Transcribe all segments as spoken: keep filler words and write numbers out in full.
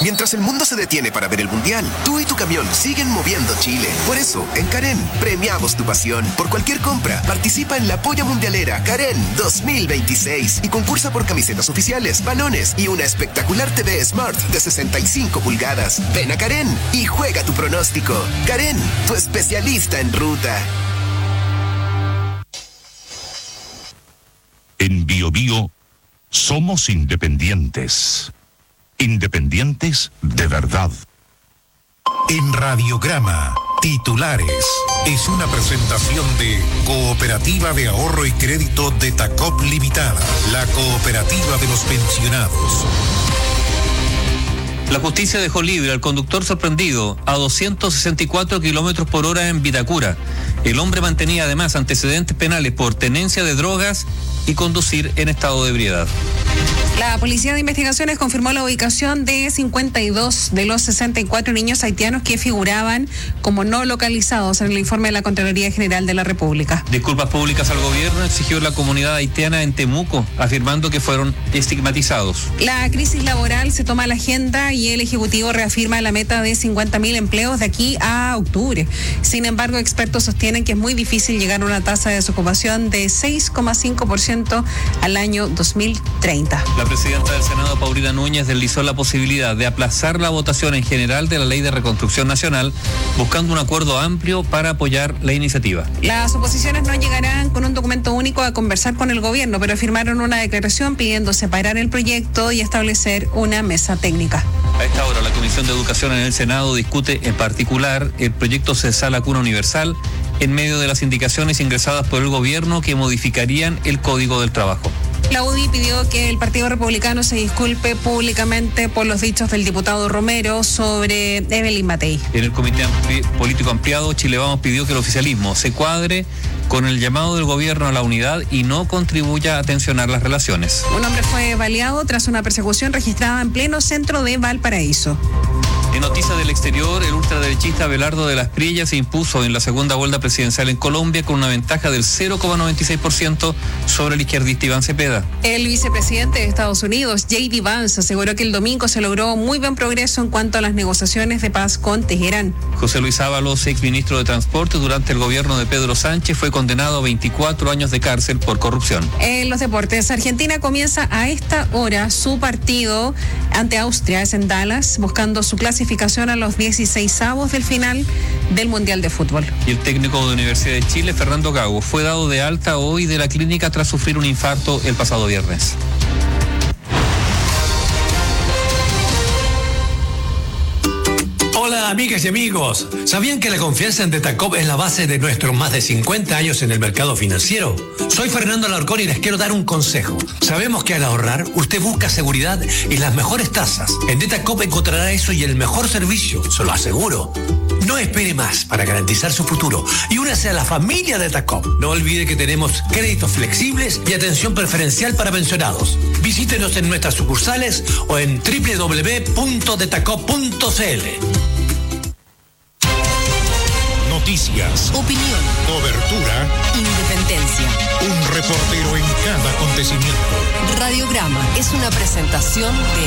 Mientras el mundo se detiene para ver el Mundial, tú y tu camión siguen moviendo Chile. Por eso, en Karen, premiamos tu pasión. Por cualquier compra, participa en la Polla Mundialera Karen dos mil veintiséis y concursa por camisetas oficiales, balones y una espectacular T V Smart de sesenta y cinco pulgadas. Ven a Karen y juega tu pronóstico. Karen, tu especialista en ruta. En Bio Bio somos independientes. Independientes de verdad. En Radiograma, titulares. Es una presentación de Cooperativa de Ahorro y Crédito de Tacop Limitada, la cooperativa de los pensionados. La justicia dejó libre al conductor sorprendido a doscientos sesenta y cuatro kilómetros por hora en Vitacura. El hombre mantenía además antecedentes penales por tenencia de drogas y conducir en estado de ebriedad. La Policía de Investigaciones confirmó la ubicación de cincuenta y dos de los sesenta y cuatro niños haitianos que figuraban como no localizados en el informe de la Contraloría General de la República. Disculpas públicas al gobierno exigió la comunidad haitiana en Temuco, afirmando que fueron estigmatizados. La crisis laboral se toma a la agenda y el Ejecutivo reafirma la meta de cincuenta mil empleos de aquí a octubre. Sin embargo, expertos sostienen que es muy difícil llegar a una tasa de desocupación de seis coma cinco por ciento al año dos mil treinta. La presidenta del Senado, Paulina Núñez, deslizó la posibilidad de aplazar la votación en general de la Ley de Reconstrucción Nacional, buscando un acuerdo amplio para apoyar la iniciativa. Las oposiciones no llegarán con un documento único a conversar con el gobierno, pero firmaron una declaración pidiendo separar el proyecto y establecer una mesa técnica. A esta hora, la Comisión de Educación en el Senado discute en particular el proyecto Cesar la Cuna Universal en medio de las indicaciones ingresadas por el gobierno que modificarían el Código del Trabajo. La U D I pidió que el Partido Republicano se disculpe públicamente por los dichos del diputado Romero sobre Evelyn Matei. En el Comité Ampli- Político Ampliado, Chile Vamos pidió que el oficialismo se cuadre con el llamado del gobierno a la unidad y no contribuya a tensionar las relaciones. Un hombre fue baleado tras una persecución registrada en pleno centro de Valparaíso. En noticias del exterior, el ultraderechista Abelardo de las Priellas se impuso en la segunda vuelta presidencial en Colombia con una ventaja del cero coma noventa y seis por ciento sobre el izquierdista Iván Cepeda. El vicepresidente de Estados Unidos, J D Vance, aseguró que el domingo se logró muy buen progreso en cuanto a las negociaciones de paz con Teherán. José Luis Ábalos, exministro de Transporte durante el gobierno de Pedro Sánchez, fue condenado a veinticuatro años de cárcel por corrupción. En los deportes, Argentina comienza a esta hora su partido ante Austria, es en Dallas, buscando su clasificación a los dieciseisavos del final del Mundial de Fútbol. Y el técnico de Universidad de Chile, Fernando Gago, fue dado de alta hoy de la clínica tras sufrir un infarto el pasado viernes. Hola amigas y amigos, ¿sabían que la confianza en Detacop es la base de nuestros más de cincuenta años en el mercado financiero? Soy Fernando Alarcón y les quiero dar un consejo. Sabemos que al ahorrar usted busca seguridad y las mejores tasas. En Detacop encontrará eso y el mejor servicio, se lo aseguro. No espere más para garantizar su futuro y únase a la familia de Detacop. No olvide que tenemos créditos flexibles y atención preferencial para pensionados. Visítenos en nuestras sucursales o en doble u doble u doble u punto detacop punto c l. Noticias, opinión, cobertura, independencia. Un reportero en cada acontecimiento. Radiograma es una presentación de...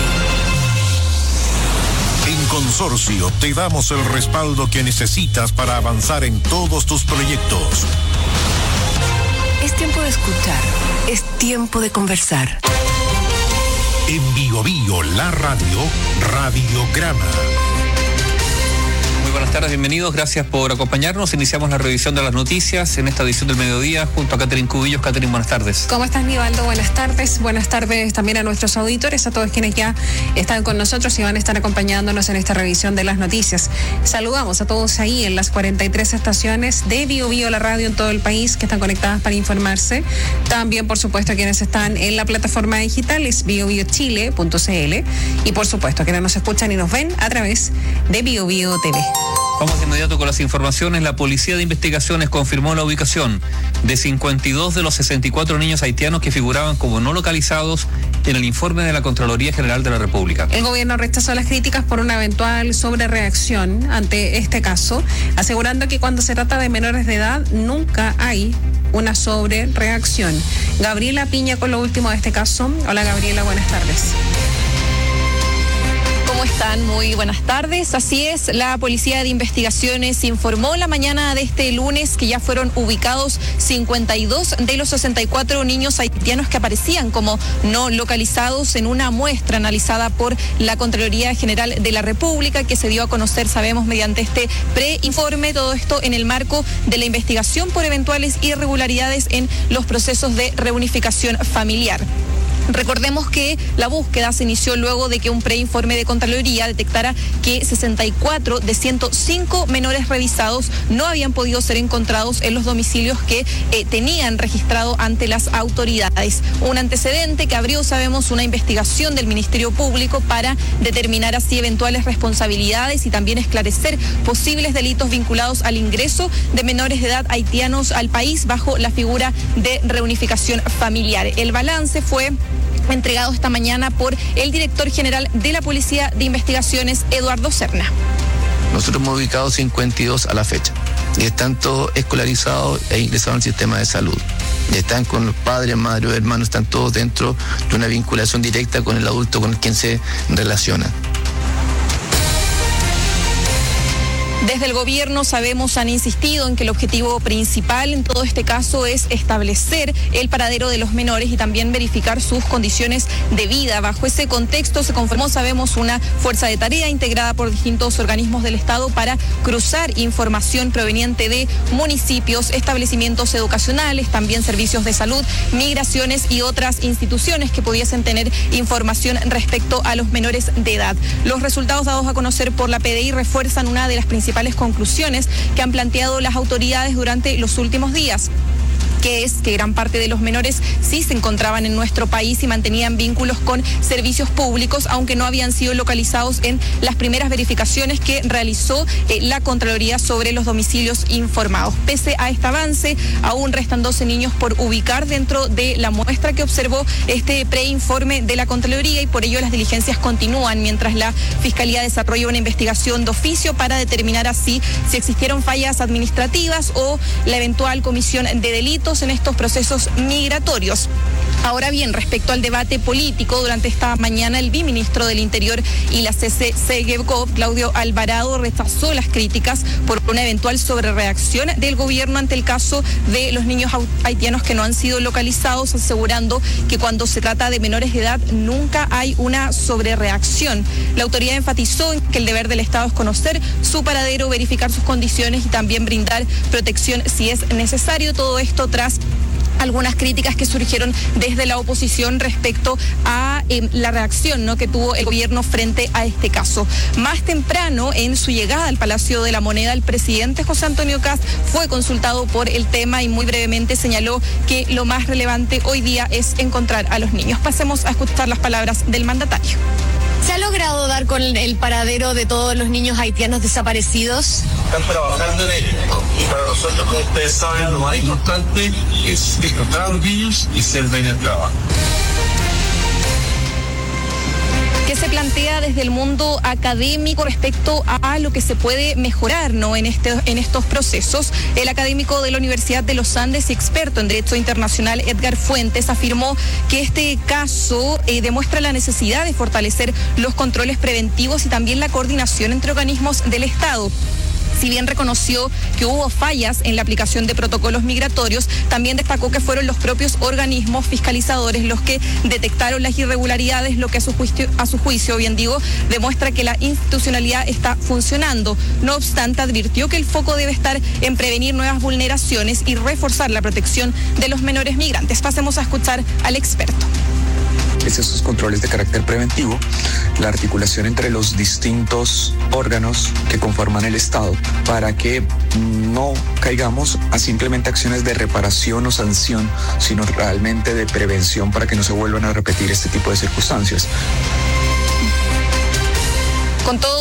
En Consorcio te damos el respaldo que necesitas para avanzar en todos tus proyectos. Es tiempo de escuchar, es tiempo de conversar. En Bio Bio, la radio, Radiograma. Muy buenas tardes, bienvenidos, gracias por acompañarnos. Iniciamos la revisión de las noticias en esta edición del mediodía junto a Catherine Cubillos. Catherine, buenas tardes. ¿Cómo estás, Nivaldo? Buenas tardes. Buenas tardes también a nuestros auditores, a todos quienes ya están con nosotros y van a estar acompañándonos en esta revisión de las noticias. Saludamos a todos ahí en las cuarenta y tres estaciones de Bio Bio, la radio en todo el país, que están conectadas para informarse. También, por supuesto, a quienes están en la plataforma digital, es bio bio chile punto c l. Y, por supuesto, a quienes nos escuchan y nos ven a través de Bio Bio T V. Vamos de inmediato con las informaciones. La Policía de Investigaciones confirmó la ubicación de cincuenta y dos de los sesenta y cuatro niños haitianos que figuraban como no localizados en el informe de la Contraloría General de la República. El gobierno rechazó las críticas por una eventual sobrereacción ante este caso, asegurando que cuando se trata de menores de edad nunca hay una sobrereacción. Gabriela Piña con lo último de este caso. Hola Gabriela, buenas tardes. ¿Cómo están? Muy buenas tardes. Así es, la Policía de Investigaciones informó la mañana de este lunes que ya fueron ubicados cincuenta y dos de los sesenta y cuatro niños haitianos que aparecían como no localizados en una muestra analizada por la Contraloría General de la República, que se dio a conocer, sabemos, mediante este preinforme. Todo esto en el marco de la investigación por eventuales irregularidades en los procesos de reunificación familiar. Recordemos que la búsqueda se inició luego de que un preinforme de Contraloría detectara que sesenta y cuatro de ciento cinco menores revisados no habían podido ser encontrados en los domicilios que eh, tenían registrado ante las autoridades. Un antecedente que abrió, sabemos, una investigación del Ministerio Público para determinar así eventuales responsabilidades y también esclarecer posibles delitos vinculados al ingreso de menores de edad haitianos al país bajo la figura de reunificación familiar. El balance fue entregado esta mañana por el director general de la Policía de Investigaciones, Eduardo Serna. Nosotros hemos ubicado cincuenta y dos a la fecha y están todos escolarizados e ingresados al sistema de salud. Y están con los padres, madres, hermanos, están todos dentro de una vinculación directa con el adulto con quien se relaciona. Desde el gobierno, sabemos, han insistido en que el objetivo principal en todo este caso es establecer el paradero de los menores y también verificar sus condiciones de vida. Bajo ese contexto se conformó, sabemos, una fuerza de tarea integrada por distintos organismos del Estado para cruzar información proveniente de municipios, establecimientos educacionales, también servicios de salud, migraciones y otras instituciones que pudiesen tener información respecto a los menores de edad. Los resultados dados a conocer por la P D I refuerzan una de las principales conclusiones que han planteado las autoridades durante los últimos días, que es que gran parte de los menores sí se encontraban en nuestro país y mantenían vínculos con servicios públicos, aunque no habían sido localizados en las primeras verificaciones que realizó eh, la Contraloría sobre los domicilios informados. Pese a este avance, aún restan doce niños por ubicar dentro de la muestra que observó este preinforme de la Contraloría, y por ello las diligencias continúan mientras la Fiscalía desarrolla una investigación de oficio para determinar así si existieron fallas administrativas o la eventual comisión de delitos en estos procesos migratorios. Ahora bien, respecto al debate político, durante esta mañana el viceministro del Interior y la C C Segevcop, Claudio Alvarado, rechazó las críticas por una eventual sobrereacción del gobierno ante el caso de los niños haitianos que no han sido localizados, asegurando que cuando se trata de menores de edad nunca hay una sobrereacción. La autoridad enfatizó en que el deber del Estado es conocer su paradero, verificar sus condiciones y también brindar protección si es necesario. Todo esto tras algunas críticas que surgieron desde la oposición respecto a eh, la reacción, ¿no?, que tuvo el gobierno frente a este caso. Más temprano, en su llegada al Palacio de la Moneda, el presidente José Antonio Kast fue consultado por el tema y muy brevemente señaló que lo más relevante hoy día es encontrar a los niños. Pasemos a escuchar las palabras del mandatario. ¿Se ha logrado dar con el paradero de todos los niños haitianos desaparecidos? Están trabajando en ello. Y para nosotros, como ustedes saben, lo más importante es encontrar a los niños y ser bien el trabajo. ¿Qué se plantea desde el mundo académico respecto a lo que se puede mejorar, ¿no?, en, este, en estos procesos? El académico de la Universidad de los Andes y experto en Derecho Internacional, Edgar Fuentes, afirmó que este caso eh, demuestra la necesidad de fortalecer los controles preventivos y también la coordinación entre organismos del Estado. Si bien reconoció que hubo fallas en la aplicación de protocolos migratorios, también destacó que fueron los propios organismos fiscalizadores los que detectaron las irregularidades, lo que a su juicio, a su juicio, bien digo, demuestra que la institucionalidad está funcionando. No obstante, advirtió que el foco debe estar en prevenir nuevas vulneraciones y reforzar la protección de los menores migrantes. Pasemos a escuchar al experto. Es esos controles de carácter preventivo, la articulación entre los distintos órganos que conforman el Estado para que no caigamos a simplemente acciones de reparación o sanción, sino realmente de prevención para que no se vuelvan a repetir este tipo de circunstancias. Con todo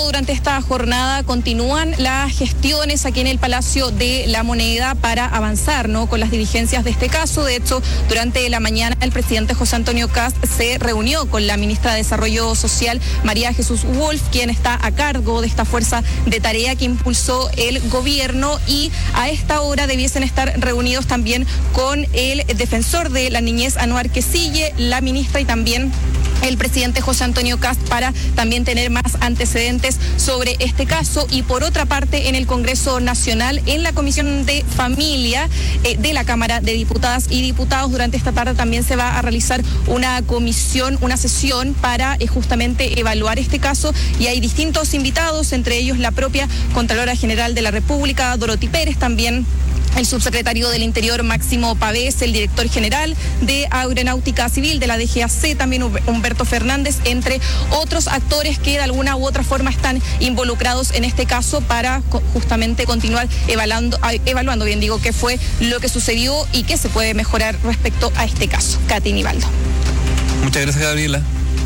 durante esta jornada continúan las gestiones aquí en el Palacio de la Moneda para avanzar, ¿no?, con las diligencias de este caso. De hecho, durante la mañana el presidente José Antonio Kast se reunió con la ministra de Desarrollo Social, María Jesús Wolf, quien está a cargo de esta fuerza de tarea que impulsó el gobierno, y a esta hora debiesen estar reunidos también con el defensor de la niñez, Anuar Quesille, la ministra y también el presidente José Antonio Kast, para también tener más antecedentes sobre este caso. Y por otra parte, en el Congreso Nacional, en la Comisión de Familia eh, de la Cámara de Diputadas y Diputados, durante esta tarde también se va a realizar una comisión, una sesión para eh, justamente evaluar este caso, y hay distintos invitados, entre ellos la propia Contralora General de la República, Dorothy Pérez, también el subsecretario del Interior, Máximo Pavés, el director general de Aeronáutica Civil de la D G A C, también Humberto Fernández, entre otros actores que de alguna u otra forma están involucrados en este caso para justamente continuar evaluando, evaluando bien digo, qué fue lo que sucedió y qué se puede mejorar respecto a este caso. Katy Nivaldo. Muchas gracias, Gabriela.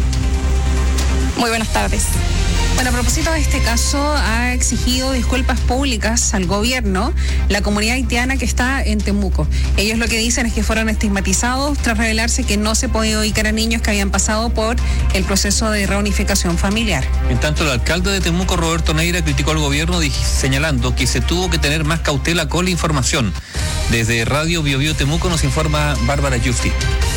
Muy buenas tardes. Bueno, a propósito de este caso, ha exigido disculpas públicas al gobierno la comunidad haitiana que está en Temuco. Ellos lo que dicen es que fueron estigmatizados tras revelarse que no se podía ubicar a niños que habían pasado por el proceso de reunificación familiar. En tanto, el alcalde de Temuco, Roberto Neira, criticó al gobierno señalando que se tuvo que tener más cautela con la información. Desde Radio Bio Bio Temuco nos informa Bárbara Yusti.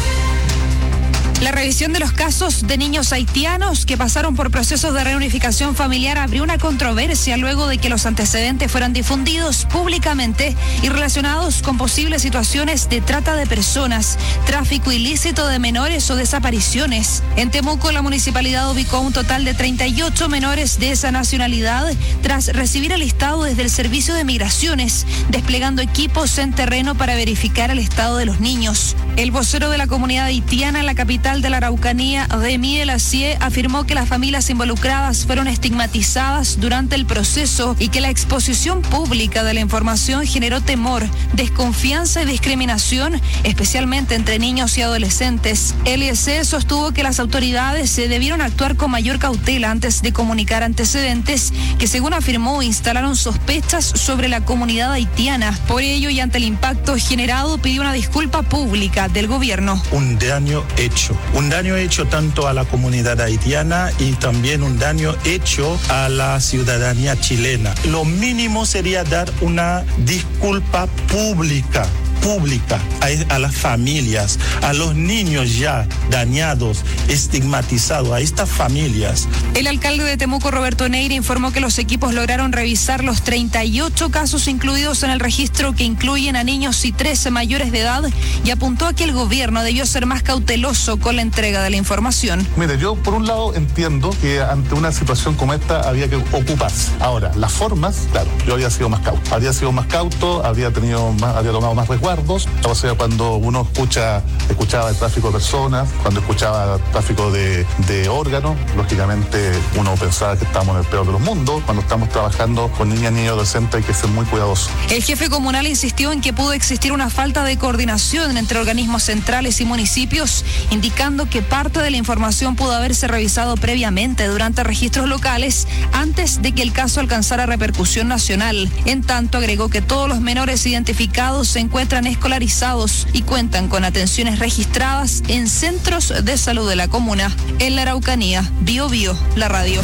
La revisión de los casos de niños haitianos que pasaron por procesos de reunificación familiar abrió una controversia luego de que los antecedentes fueran difundidos públicamente y relacionados con posibles situaciones de trata de personas, tráfico ilícito de menores o desapariciones. En Temuco, la municipalidad ubicó un total de treinta y ocho menores de esa nacionalidad tras recibir el listado desde el Servicio de Migraciones, desplegando equipos en terreno para verificar el estado de los niños. El vocero de la comunidad haitiana en la capital de la Araucanía, Remy Lacier, afirmó que las familias involucradas fueron estigmatizadas durante el proceso y que la exposición pública de la información generó temor, desconfianza y discriminación, especialmente entre niños y adolescentes. L I C sostuvo que las autoridades se debieron actuar con mayor cautela antes de comunicar antecedentes que, según afirmó, instalaron sospechas sobre la comunidad haitiana. Por ello, y ante el impacto generado, pidió una disculpa pública del gobierno. Un daño hecho. Un daño hecho tanto a la comunidad haitiana y también un daño hecho a la ciudadanía chilena. Lo mínimo sería dar una disculpa pública. pública a, a las familias, a los niños ya dañados, estigmatizados, a estas familias. El alcalde de Temuco, Roberto Neira, informó que los equipos lograron revisar los treinta y ocho casos incluidos en el registro, que incluyen a niños y trece mayores de edad, y apuntó a que el gobierno debió ser más cauteloso con la entrega de la información. Mire, yo por un lado entiendo que ante una situación como esta había que ocuparse. Ahora, las formas, claro, yo habría sido más cauto. Habría sido más cauto, habría tenido más, habría tomado más resguardo. O sea, cuando uno escucha, escuchaba el tráfico de personas, cuando escuchaba el tráfico de, de órganos, lógicamente uno pensaba que estábamos en el peor de los mundos. Cuando estamos trabajando con niñas y niños adolescentes hay que ser muy cuidadosos. El jefe comunal insistió en que pudo existir una falta de coordinación entre organismos centrales y municipios, indicando que parte de la información pudo haberse revisado previamente durante registros locales antes de que el caso alcanzara repercusión nacional. En tanto, agregó que todos los menores identificados se encuentran escolarizados y cuentan con atenciones registradas en centros de salud de la comuna. En la Araucanía, Bio Bio, la radio.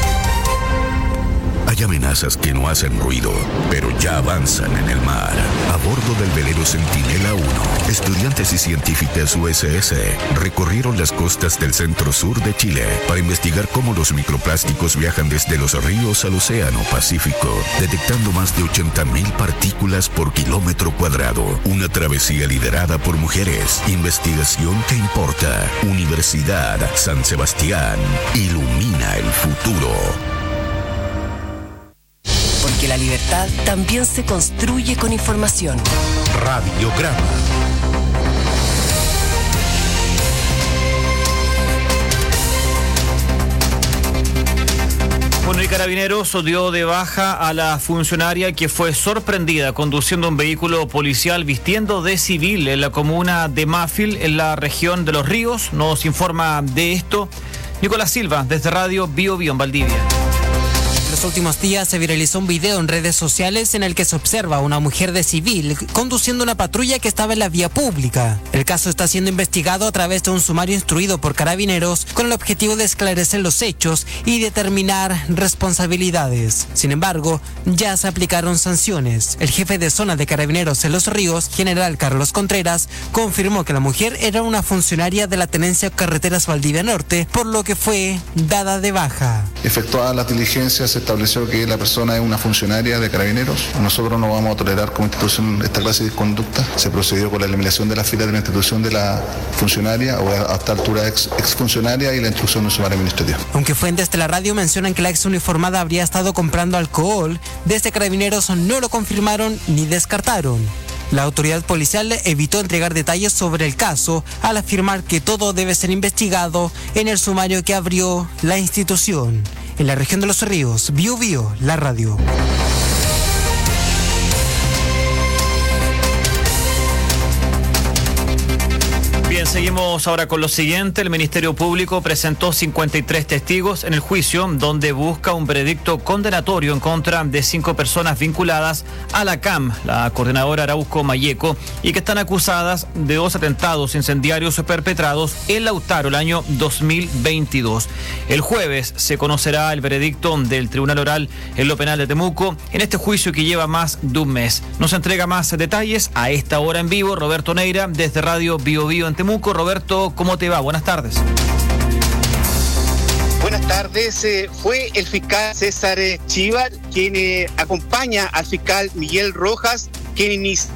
Hay amenazas que no hacen ruido, pero ya avanzan en el mar. A bordo del velero Centinela uno, estudiantes y científicas U S S recorrieron las costas del centro-sur de Chile para investigar cómo los microplásticos viajan desde los ríos al Océano Pacífico, detectando más de ochenta mil partículas por kilómetro cuadrado. Una travesía liderada por mujeres. Investigación que importa. Universidad San Sebastián. Ilumina el futuro. Porque la libertad también se construye con información. Radiograma. Bueno, y Carabineros dio de baja a la funcionaria que fue sorprendida conduciendo un vehículo policial vistiendo de civil en la comuna de Mafil, en la región de Los Ríos. Nos informa de esto Nicolás Silva, desde Radio Bio Bio en Valdivia. los últimos días se viralizó un video en redes sociales en el que se observa a una mujer de civil conduciendo una patrulla que estaba en la vía pública. El caso está siendo investigado a través de un sumario instruido por Carabineros con el objetivo de esclarecer los hechos y determinar responsabilidades. Sin embargo, ya se aplicaron sanciones. El jefe de zona de Carabineros en Los Ríos, general Carlos Contreras, confirmó que la mujer era una funcionaria de la Tenencia Carreteras Valdivia Norte, por lo que fue dada de baja. Efectuadas las diligencias, se estableció que la persona es una funcionaria de Carabineros. Nosotros no vamos a tolerar como institución esta clase de conducta. Se procedió con la eliminación de las filas de la institución de la funcionaria, o a esta altura ex, exfuncionaria, y la instrucción de un sumario administrativo. Aunque fuentes de la radio mencionan que la ex uniformada habría estado comprando alcohol, desde Carabineros no lo confirmaron ni descartaron. La autoridad policial evitó entregar detalles sobre el caso al afirmar que todo debe ser investigado en el sumario que abrió la institución. En la región de Los Ríos, Bio Bio, la radio. Bien, seguimos ahora con lo siguiente. El Ministerio Público presentó cincuenta y tres testigos en el juicio donde busca un veredicto condenatorio en contra de cinco personas vinculadas a la C A M, la coordinadora Arauco Mayeco, y que están acusadas de dos atentados incendiarios perpetrados en Lautaro el año dos mil veintidós. El jueves se conocerá el veredicto del Tribunal Oral en lo Penal de Temuco en este juicio que lleva más de un mes. Nos entrega más detalles a esta hora en vivo Roberto Neira desde Radio Bio Bio en Temuco. Roberto, ¿cómo te va? Buenas tardes. Buenas tardes. Eh, fue el fiscal César Chívar quien eh, acompaña al fiscal Miguel Rojas, quien inicia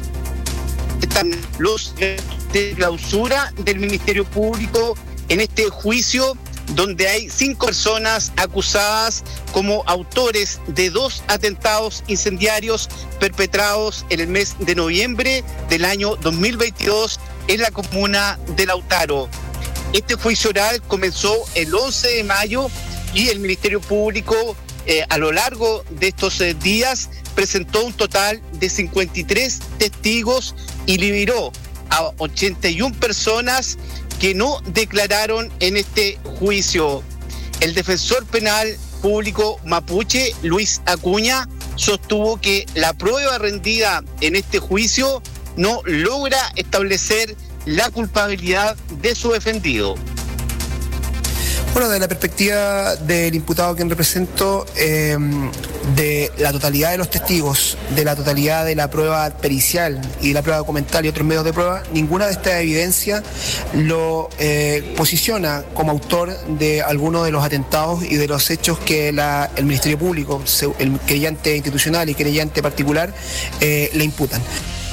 los de clausura del Ministerio Público en este juicio, donde hay cinco personas acusadas como autores de dos atentados incendiarios perpetrados en el mes de noviembre del año dos mil veintidós en la comuna de Lautaro. Este juicio oral comenzó el once de mayo y el Ministerio Público eh, a lo largo de estos eh, días presentó un total de cincuenta y tres testigos y liberó a ochenta y una personas que no declararon en este juicio. El defensor penal público mapuche, Luis Acuña, sostuvo que la prueba rendida en este juicio no logra establecer la culpabilidad de su defendido. Bueno, desde la perspectiva del imputado a quien represento, eh, de la totalidad de los testigos, de la totalidad de la prueba pericial y de la prueba documental y otros medios de prueba, ninguna de estas evidencias lo eh, posiciona como autor de alguno de los atentados y de los hechos que la, el Ministerio Público, el querellante institucional y querellante particular, eh, le imputan.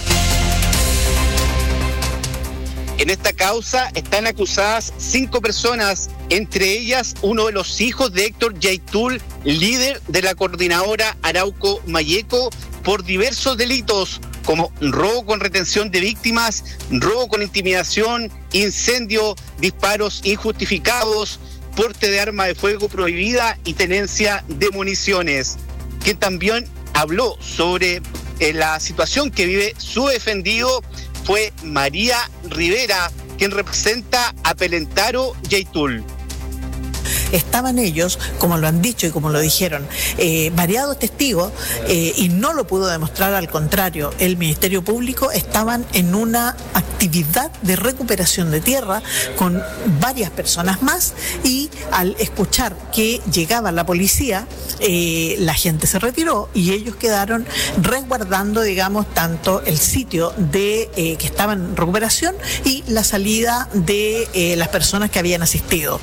En esta causa están acusadas cinco personas, entre ellas uno de los hijos de Héctor Yaitul, líder de la coordinadora Arauco Mayeco, por diversos delitos como robo con retención de víctimas, robo con intimidación, incendio, disparos injustificados, porte de arma de fuego prohibida y tenencia de municiones. Que también habló sobre eh, la situación que vive su defendido fue María Rivera, quien representa a Pelentaro Yaitul. Estaban ellos, como lo han dicho y como lo dijeron, eh, variados testigos eh, y no lo pudo demostrar, al contrario, el Ministerio Público, estaban en una actividad de recuperación de tierra con varias personas más y al escuchar que llegaba la policía, eh, la gente se retiró y ellos quedaron resguardando, digamos, tanto el sitio de eh, que estaban en recuperación y la salida de eh, las personas que habían asistido.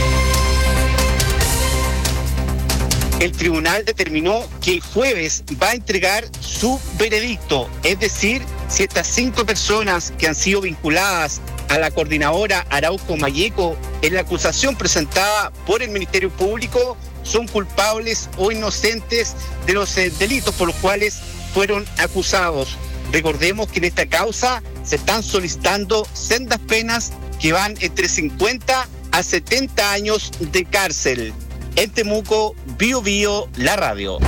El tribunal determinó que el jueves va a entregar su veredicto, es decir, si estas cinco personas que han sido vinculadas a la coordinadora Arauco Mayeco en la acusación presentada por el Ministerio Público son culpables o inocentes de los eh, delitos por los cuales fueron acusados. Recordemos que en esta causa se están solicitando sendas penas que van entre cincuenta a setenta años de cárcel. En Temuco, Bio Bio, la radio.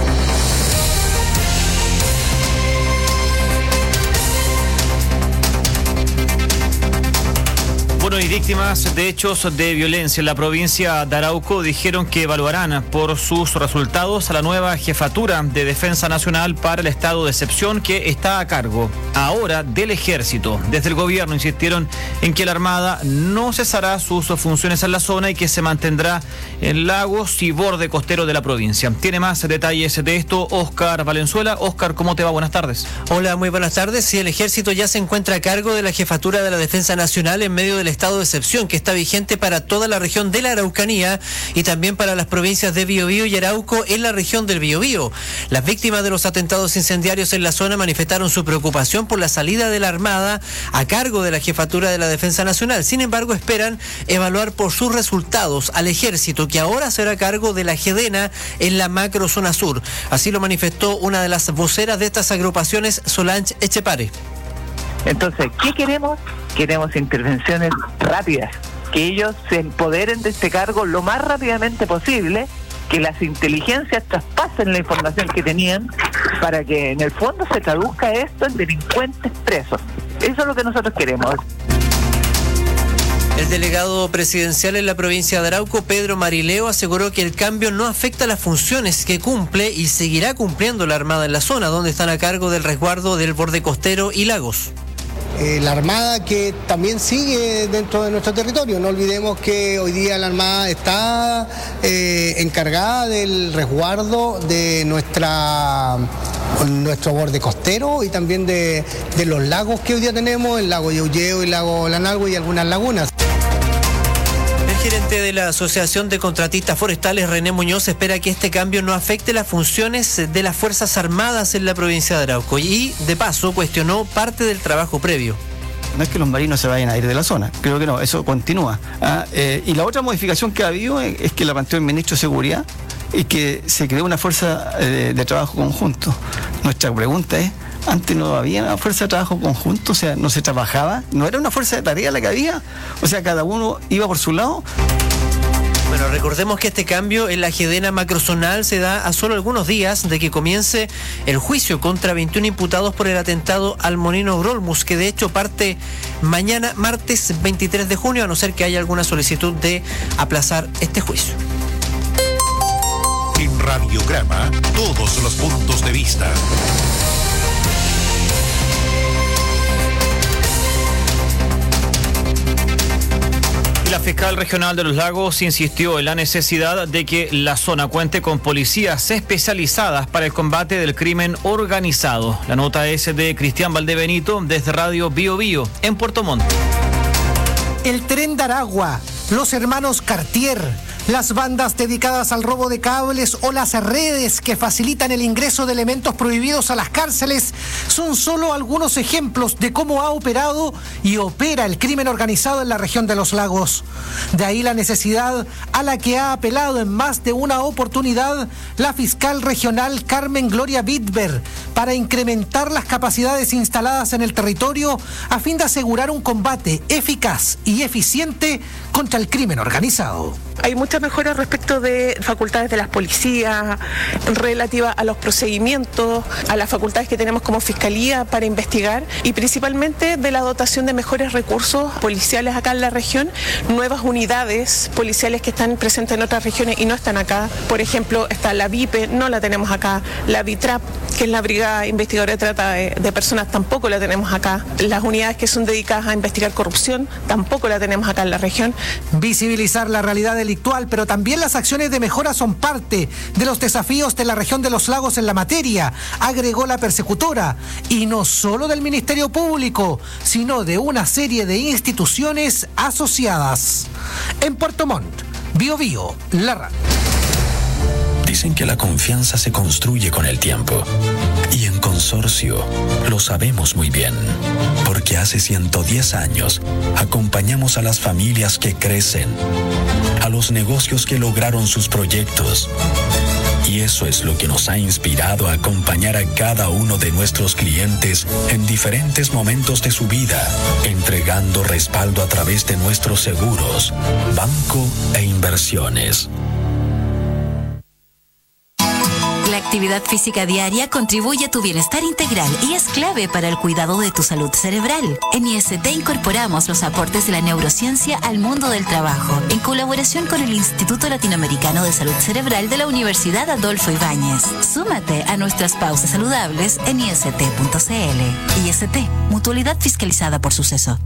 Bueno, Bueno, y víctimas de hechos de violencia en la provincia de Arauco dijeron que evaluarán por sus resultados a la nueva jefatura de Defensa Nacional para el estado de excepción que está a cargo ahora del Ejército. Desde el gobierno insistieron en que la Armada no cesará sus funciones en la zona y que se mantendrá en lagos y borde costero de la provincia. Tiene más detalles de esto Óscar Valenzuela. Óscar, ¿cómo te va? Buenas tardes. Hola, muy buenas tardes. Sí, el Ejército ya se encuentra a cargo de la jefatura de la Defensa Nacional en medio del estado de excepción que está vigente para toda la región de la Araucanía y también para las provincias de Biobío y Arauco en la región del Biobío. Las víctimas de los atentados incendiarios en la zona manifestaron su preocupación por la salida de la Armada a cargo de la jefatura de la Defensa Nacional. Sin embargo, esperan evaluar por sus resultados al Ejército, que ahora será a cargo de la Gedena en la macrozona sur. Así lo manifestó una de las voceras de estas agrupaciones, Solange Echepare. Entonces, ¿qué queremos? Queremos intervenciones rápidas, que ellos se empoderen de este cargo lo más rápidamente posible, que las inteligencias traspasen la información que tenían para que en el fondo se traduzca esto en delincuentes presos. Eso es lo que nosotros queremos. El delegado presidencial en la provincia de Arauco, Pedro Marileo, aseguró que el cambio no afecta las funciones que cumple y seguirá cumpliendo la Armada en la zona, donde están a cargo del resguardo del borde costero y lagos. Eh, la Armada que también sigue dentro de nuestro territorio. No olvidemos que hoy día la Armada está eh, encargada del resguardo de nuestra nuestro borde costero y también de, de los lagos que hoy día tenemos, el lago Yauyeo, el lago Lanalgo y algunas lagunas. El gerente de la Asociación de Contratistas Forestales, René Muñoz, espera que este cambio no afecte las funciones de las Fuerzas Armadas en la provincia de Arauco y, de paso, cuestionó parte del trabajo previo. No es que los marinos se vayan a ir de la zona, creo que no, eso continúa. Ah, eh, y la otra modificación que ha habido es, es que la planteó el ministro de Seguridad y que se creó una fuerza eh, de trabajo conjunto. Nuestra pregunta es, antes no había una fuerza de trabajo conjunto, o sea, no se trabajaba, no era una fuerza de tarea la que había, o sea, cada uno iba por su lado. Bueno, recordemos que este cambio en la Gedena macrozonal se da a solo algunos días de que comience el juicio contra veintiún imputados por el atentado al Molino Grolmus, que de hecho parte mañana, martes veintitrés de junio, a no ser que haya alguna solicitud de aplazar este juicio. En Radiograma, todos los puntos de vista. La fiscal regional de los Lagos insistió en la necesidad de que la zona cuente con policías especializadas para el combate del crimen organizado. La nota es de Cristian Valdebenito desde Radio Bio Bio en Puerto Montt. El Tren de Aragua, los hermanos Cartier, las bandas dedicadas al robo de cables o las redes que facilitan el ingreso de elementos prohibidos a las cárceles son solo algunos ejemplos de cómo ha operado y opera el crimen organizado en la región de los Lagos. De ahí la necesidad a la que ha apelado en más de una oportunidad la fiscal regional Carmen Gloria Bitber para incrementar las capacidades instaladas en el territorio a fin de asegurar un combate eficaz y eficiente contra el crimen organizado. Hay muchas mejoras respecto de facultades de las policías, relativa a los procedimientos, a las facultades que tenemos como fiscalía para investigar y principalmente de la dotación de mejores recursos policiales acá en la región, nuevas unidades policiales que están presentes en otras regiones y no están acá. Por ejemplo, está la VIPE, no la tenemos acá, la VITRAP, que es la Brigada Investigadora de Trata de, de Personas, tampoco la tenemos acá. Las unidades que son dedicadas a investigar corrupción, tampoco la tenemos acá en la región. Visibilizar la realidad delictual, pero también las acciones de mejora son parte de los desafíos de la región de los Lagos en la materia, agregó la persecutora, y no solo del Ministerio Público, sino de una serie de instituciones asociadas. En Puerto Montt, Bio Bio, la radio. Dicen que la confianza se construye con el tiempo. Y en Consorcio lo sabemos muy bien. Porque hace ciento diez años acompañamos a las familias que crecen, a los negocios que lograron sus proyectos. Y eso es lo que nos ha inspirado a acompañar a cada uno de nuestros clientes en diferentes momentos de su vida, entregando respaldo a través de nuestros seguros, banco e inversiones. La actividad física diaria contribuye a tu bienestar integral y es clave para el cuidado de tu salud cerebral. En I S T incorporamos los aportes de la neurociencia al mundo del trabajo, en colaboración con el Instituto Latinoamericano de Salud Cerebral de la Universidad Adolfo Ibáñez. Súmate a nuestras pausas saludables en I S T punto C L. I S T, mutualidad fiscalizada por Suceso.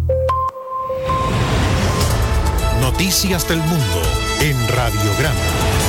Noticias del mundo en Radiograma.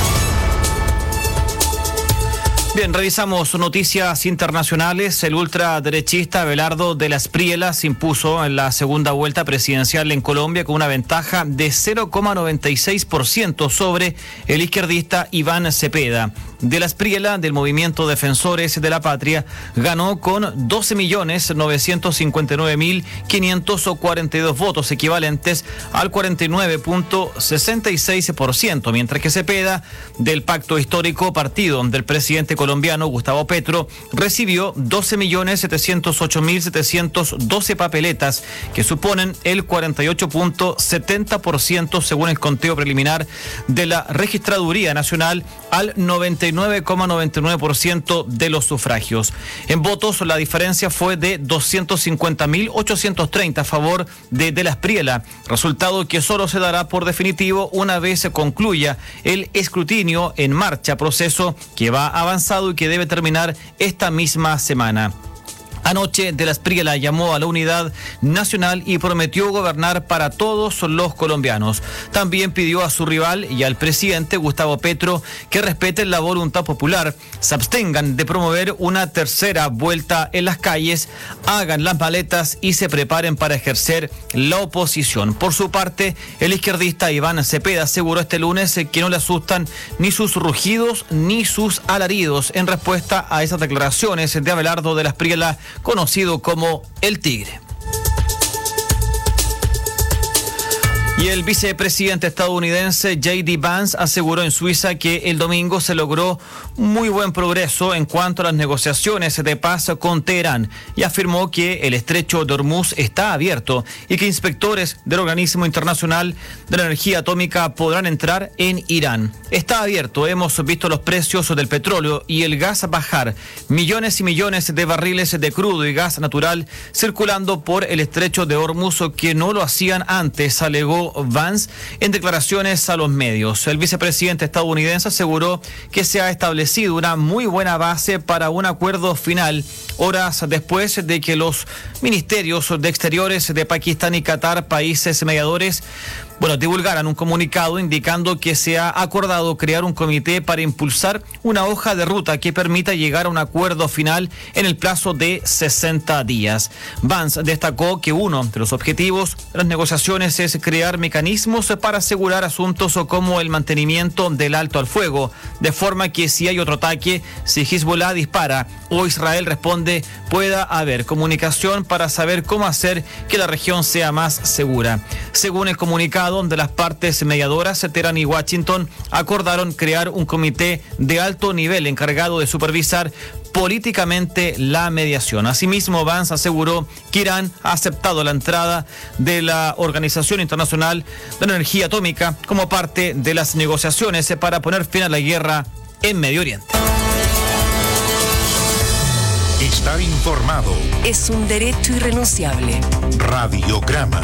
Bien, revisamos noticias internacionales. El ultraderechista Abelardo de la Espriella se impuso en la segunda vuelta presidencial en Colombia con una ventaja de cero coma noventa y seis por ciento sobre el izquierdista Iván Cepeda. De la Espriella, del Movimiento Defensores de la Patria, ganó con doce millones novecientos cincuenta y nueve mil quinientos cuarenta y dos votos, equivalentes al cuarenta y nueve punto sesenta y seis por ciento, mientras que Cepeda, del Pacto Histórico Partido del presidente colombiano Gustavo Petro, recibió doce millones setecientos ocho mil setecientos doce papeletas, que suponen el cuarenta y ocho punto setenta por ciento según el conteo preliminar de la Registraduría Nacional, al noventa y nueve coma noventa y nueve por ciento de los sufragios. En votos, la diferencia fue de doscientos cincuenta mil ochocientos treinta a favor de De la Espriella, resultado que solo se dará por definitivo una vez se concluya el escrutinio en marcha, proceso que va avanzado y que debe terminar esta misma semana. Anoche, De la Espriella llamó a la unidad nacional y prometió gobernar para todos los colombianos. También pidió a su rival y al presidente Gustavo Petro que respeten la voluntad popular, se abstengan de promover una tercera vuelta en las calles, hagan las maletas y se preparen para ejercer la oposición. Por su parte, el izquierdista Iván Cepeda aseguró este lunes que no le asustan ni sus rugidos ni sus alaridos en respuesta a esas declaraciones de Abelardo de la Espriella, conocido como El Tigre. Y el vicepresidente estadounidense J D Vance aseguró en Suiza que el domingo se logró muy buen progreso en cuanto a las negociaciones de paz con Teherán y afirmó que el estrecho de Hormuz está abierto y que inspectores del Organismo Internacional de la Energía Atómica podrán entrar en Irán. Está abierto, hemos visto los precios del petróleo y el gas bajar, millones y millones de barriles de crudo y gas natural circulando por el estrecho de Hormuz que no lo hacían antes, alegó Vance en declaraciones a los medios. El vicepresidente estadounidense aseguró que se ha establecido una muy buena base para un acuerdo final, horas después de que los ministerios de Exteriores de Pakistán y Qatar, países mediadores, bueno, divulgaran un comunicado indicando que se ha acordado crear un comité para impulsar una hoja de ruta que permita llegar a un acuerdo final en el plazo de sesenta días. Vance destacó que uno de los objetivos de las negociaciones es crear mecanismos para asegurar asuntos como el mantenimiento del alto al fuego, de forma que si hay otro ataque, si Hezbollah dispara o Israel responde, pueda haber comunicación para saber cómo hacer que la región sea más segura. Según el comunicado de las partes mediadoras, Teherán y Washington acordaron crear un comité de alto nivel encargado de supervisar políticamente la mediación. Asimismo, Vance aseguró que Irán ha aceptado la entrada de la Organización Internacional de la Energía Atómica como parte de las negociaciones para poner fin a la guerra en Medio Oriente. Estar informado es un derecho irrenunciable. Radiograma.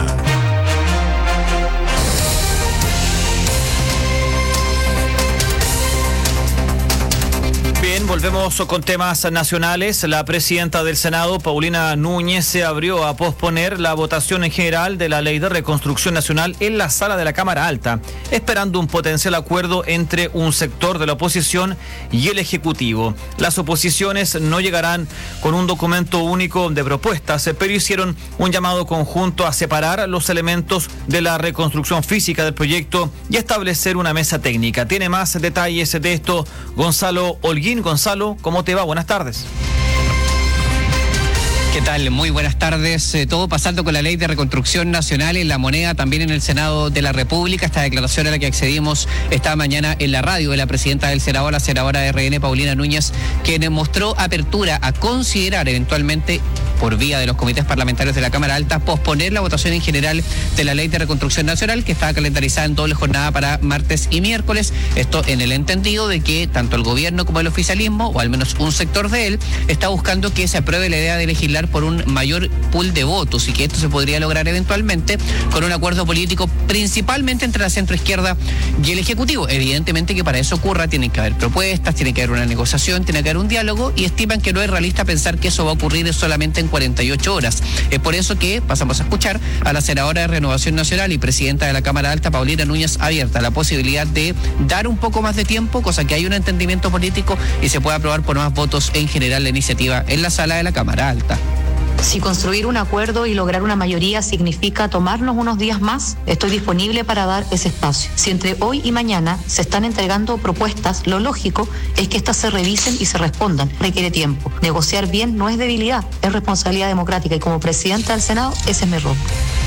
Bien, volvemos con temas nacionales. La presidenta del Senado, Paulina Núñez, se abrió a posponer la votación en general de la Ley de Reconstrucción Nacional en la sala de la Cámara Alta, esperando un potencial acuerdo entre un sector de la oposición y el Ejecutivo. Las oposiciones no llegarán con un documento único de propuestas, pero hicieron un llamado conjunto a separar los elementos de la reconstrucción física del proyecto y establecer una mesa técnica. Tiene más detalles de esto Gonzalo Holguín. Gonzalo, ¿cómo te va? Buenas tardes. ¿Qué tal? Muy buenas tardes. Eh, todo pasando con la Ley de Reconstrucción Nacional en La Moneda, también en el Senado de la República. Esta declaración a la que accedimos esta mañana en la radio de la presidenta del Senado, la senadora de R N, Paulina Núñez, quien mostró apertura a considerar eventualmente, por vía de los comités parlamentarios de la Cámara Alta, posponer la votación en general de la Ley de Reconstrucción Nacional, que estaba calendarizada en doble jornada para martes y miércoles. Esto en el entendido de que tanto el gobierno como el oficialismo, o al menos un sector de él, está buscando que se apruebe la idea de legislar por un mayor pool de votos y que esto se podría lograr eventualmente con un acuerdo político principalmente entre la centroizquierda y el Ejecutivo. Evidentemente que para eso ocurra tienen que haber propuestas, tiene que haber una negociación, tiene que haber un diálogo, y estiman que no es realista pensar que eso va a ocurrir solamente en cuarenta y ocho horas. Es por eso que pasamos a escuchar a la senadora de Renovación Nacional y presidenta de la Cámara Alta, Paulina Núñez, abierta a la posibilidad de dar un poco más de tiempo, cosa que hay un entendimiento político y se pueda aprobar por más votos en general la iniciativa en la sala de la Cámara Alta. Si construir un acuerdo y lograr una mayoría significa tomarnos unos días más, estoy disponible para dar ese espacio. Si entre hoy y mañana se están entregando propuestas, lo lógico es que éstas se revisen y se respondan. Requiere tiempo. Negociar bien no es debilidad, es responsabilidad democrática, y como presidenta del Senado, ese es mi rol.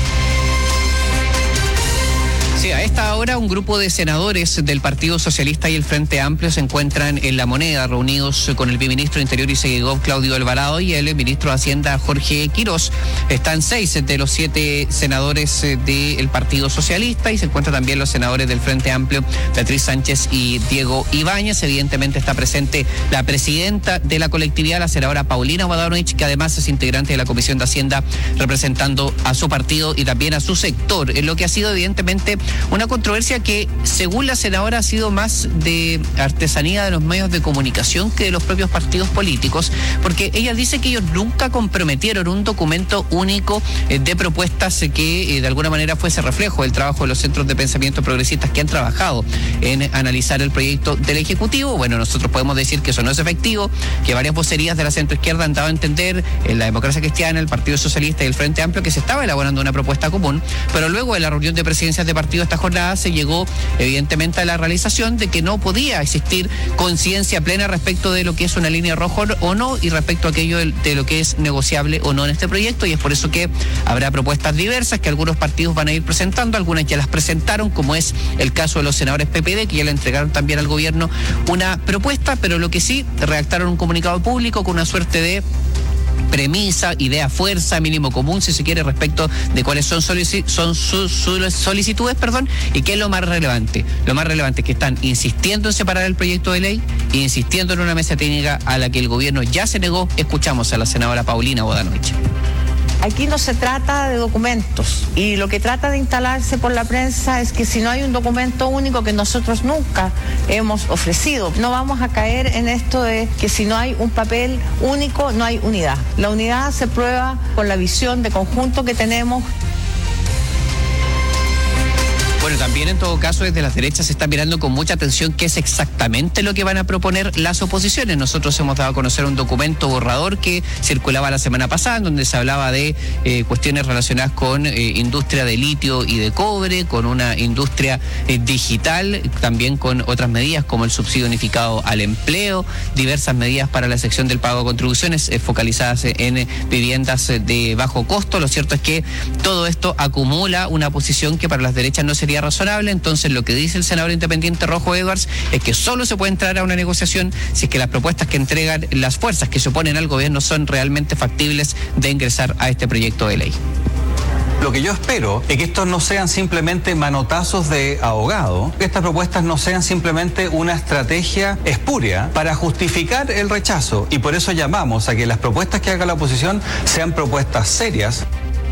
Sí, a esta hora un grupo de senadores del Partido Socialista y el Frente Amplio se encuentran en La Moneda, reunidos con el viceministro de Interior y Seguridad, Claudio Alvarado, y el ministro de Hacienda, Jorge Quirós. Están seis de los siete senadores del Partido Socialista, y se encuentran también los senadores del Frente Amplio, Beatriz Sánchez y Diego Ibáñez. Evidentemente está presente la presidenta de la colectividad, la senadora Paulina Bodanovich, que además es integrante de la Comisión de Hacienda, representando a su partido y también a su sector, en lo que ha sido evidentemente una controversia que, según la senadora, ha sido más de artesanía de los medios de comunicación que de los propios partidos políticos, porque ella dice que ellos nunca comprometieron un documento único de propuestas que de alguna manera fuese reflejo del trabajo de los centros de pensamiento progresistas que han trabajado en analizar el proyecto del Ejecutivo. Bueno, nosotros podemos decir que eso no es efectivo, que varias vocerías de la centroizquierda han dado a entender, en la Democracia Cristiana, el Partido Socialista y el Frente Amplio, que se estaba elaborando una propuesta común, pero luego de la reunión de presidencias de partido esta jornada se llegó evidentemente a la realización de que no podía existir conciencia plena respecto de lo que es una línea roja o no, y respecto a aquello de lo que es negociable o no en este proyecto, y es por eso que habrá propuestas diversas que algunos partidos van a ir presentando. Algunas ya las presentaron, como es el caso de los senadores P P D, que ya le entregaron también al gobierno una propuesta, pero lo que sí, redactaron un comunicado público con una suerte de premisa, idea, fuerza, mínimo común, si se quiere, respecto de cuáles son, solici- son sus, sus solicitudes, perdón, y qué es lo más relevante. Lo más relevante es que están insistiendo en separar el proyecto de ley e insistiendo en una mesa técnica a la que el gobierno ya se negó. Escuchamos a la senadora Paulina Bodanovich. Aquí no se trata de documentos, y lo que trata de instalarse por la prensa es que si no hay un documento único, que nosotros nunca hemos ofrecido, no vamos a caer en esto de que si no hay un papel único no hay unidad. La unidad se prueba con la visión de conjunto que tenemos. Bueno, también en todo caso desde las derechas se está mirando con mucha atención qué es exactamente lo que van a proponer las oposiciones. Nosotros hemos dado a conocer un documento borrador que circulaba la semana pasada, en donde se hablaba de eh, cuestiones relacionadas con eh, industria de litio y de cobre, con una industria eh, digital, también con otras medidas como el subsidio unificado al empleo, diversas medidas para la sección del pago de contribuciones eh, focalizadas en eh, viviendas de bajo costo. Lo cierto es que todo esto acumula una posición que para las derechas no sería razonable. Entonces, lo que dice el senador independiente Rojo Edwards es que solo se puede entrar a una negociación si es que las propuestas que entregan las fuerzas que se oponen al gobierno son realmente factibles de ingresar a este proyecto de ley. Lo que yo espero es que estos no sean simplemente manotazos de ahogado, que estas propuestas no sean simplemente una estrategia espuria para justificar el rechazo, y por eso llamamos a que las propuestas que haga la oposición sean propuestas serias.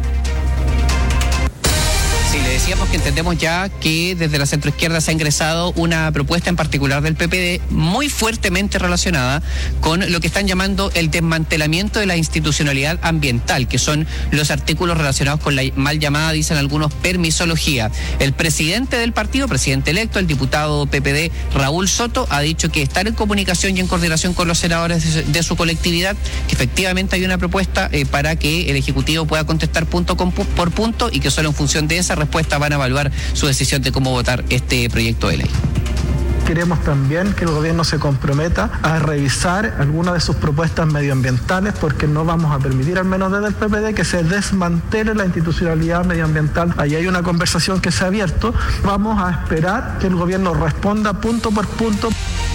Sí, le decíamos que entendemos ya que desde la centroizquierda se ha ingresado una propuesta en particular del P P D muy fuertemente relacionada con lo que están llamando el desmantelamiento de la institucionalidad ambiental, que son los artículos relacionados con la mal llamada, dicen algunos, permisología. El presidente del partido, presidente electo, el diputado P P D Raúl Soto, ha dicho que están en comunicación y en coordinación con los senadores de, de su colectividad, que efectivamente hay una propuesta eh, para que el Ejecutivo pueda contestar punto con, por punto, y que solo en función de esa respuesta van a evaluar su decisión de cómo votar este proyecto de ley. queremos también que el gobierno se comprometa a revisar algunas de sus propuestas medioambientales, porque no vamos a permitir, al menos desde el P P D, que se desmantele la institucionalidad medioambiental. Ahí hay una conversación que se ha abierto. Vamos a esperar que el gobierno responda punto por punto.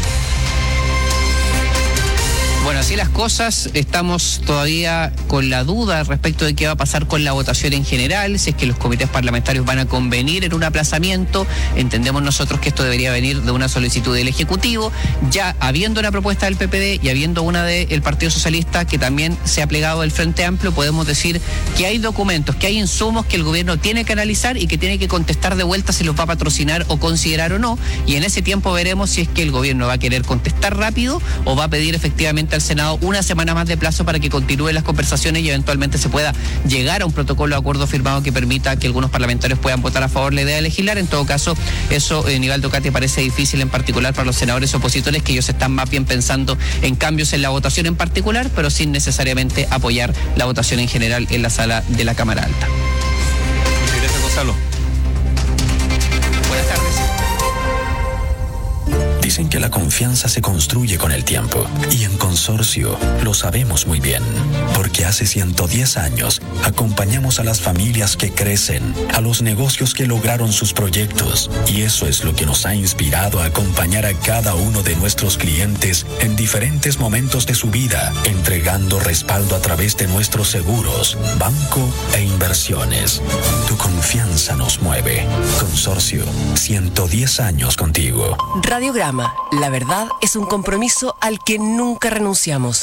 Bueno, así las cosas, estamos todavía con la duda respecto de qué va a pasar con la votación en general, si es que los comités parlamentarios van a convenir en un aplazamiento. Entendemos nosotros que esto debería venir de una solicitud del Ejecutivo, ya habiendo una propuesta del P P D y habiendo una del Partido Socialista que también se ha plegado del Frente Amplio. Podemos decir que hay documentos, que hay insumos que el gobierno tiene que analizar y que tiene que contestar de vuelta si los va a patrocinar o considerar o no, y en ese tiempo veremos si es que el gobierno va a querer contestar rápido o va a pedir efectivamente al Senado una semana más de plazo para que continúen las conversaciones y eventualmente se pueda llegar a un protocolo de acuerdo firmado que permita que algunos parlamentarios puedan votar a favor de la idea de legislar. En todo caso, eso, eh, Nivaldo Cati, parece difícil, en particular para los senadores opositores, que ellos están más bien pensando en cambios en la votación en particular, pero sin necesariamente apoyar la votación en general en la sala de la Cámara Alta. Muchas gracias, Gonzalo. Buenas tardes. Dicen que la confianza se construye con el tiempo, y en Consorcio lo sabemos muy bien, porque hace ciento diez años acompañamos a las familias que crecen, a los negocios que lograron sus proyectos, y eso es lo que nos ha inspirado a acompañar a cada uno de nuestros clientes en diferentes momentos de su vida, entregando respaldo a través de nuestros seguros, banco e inversiones. Tu confianza nos mueve. Consorcio, ciento diez años contigo. Radiograma. La verdad es un compromiso al que nunca renunciamos.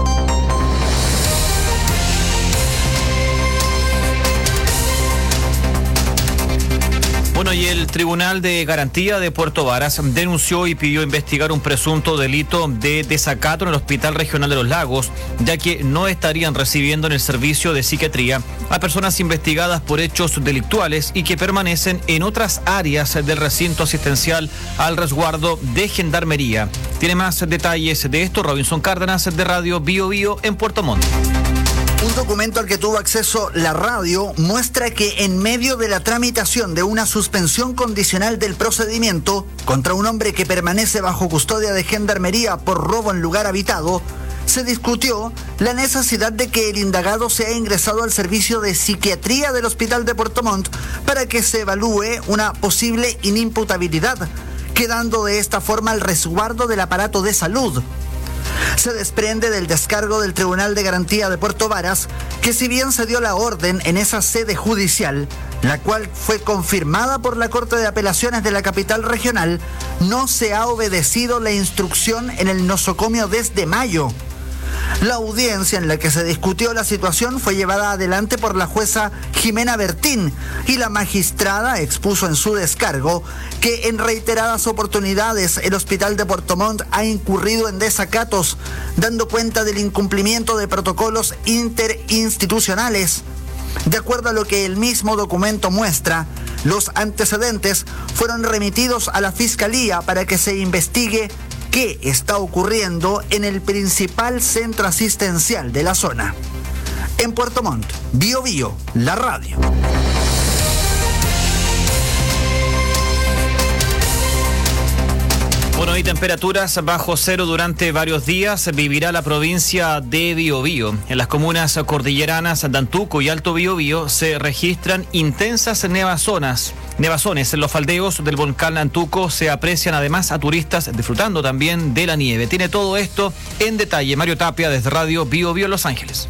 Bueno, y el Tribunal de Garantía de Puerto Varas denunció y pidió investigar un presunto delito de desacato en el Hospital Regional de los Lagos, ya que no estarían recibiendo en el servicio de psiquiatría a personas investigadas por hechos delictuales y que permanecen en otras áreas del recinto asistencial al resguardo de Gendarmería. Tiene más detalles de esto Robinson Cárdenas, de Radio Bio Bio en Puerto Montt. Un documento al que tuvo acceso la radio muestra que en medio de la tramitación de una suspensión condicional del procedimiento contra un hombre que permanece bajo custodia de Gendarmería por robo en lugar habitado, se discutió la necesidad de que el indagado sea ingresado al servicio de psiquiatría del Hospital de Puerto Montt para que se evalúe una posible inimputabilidad, quedando de esta forma al resguardo del aparato de salud. Se desprende del descargo del Tribunal de Garantía de Puerto Varas que, si bien se dio la orden en esa sede judicial, la cual fue confirmada por la Corte de Apelaciones de la capital regional, no se ha obedecido la instrucción en el nosocomio desde mayo. La audiencia en la que se discutió la situación fue llevada adelante por la jueza Jimena Bertín y la magistrada expuso en su descargo que en reiteradas oportunidades el Hospital de Puerto Montt ha incurrido en desacatos, dando cuenta del incumplimiento de protocolos interinstitucionales. De acuerdo a lo que el mismo documento muestra, los antecedentes fueron remitidos a la Fiscalía para que se investigue qué está ocurriendo en el principal centro asistencial de la zona. En Puerto Montt, Bio Bio, la radio. Bueno, y temperaturas bajo cero durante varios días vivirá la provincia de Biobío. En las comunas cordilleranas de Antuco y Alto Biobío se registran intensas nevazonas. Nevazones en los faldeos del volcán Antuco se aprecian además a turistas disfrutando también de la nieve. Tiene todo esto en detalle Mario Tapia desde Radio Bio Bio Los Ángeles.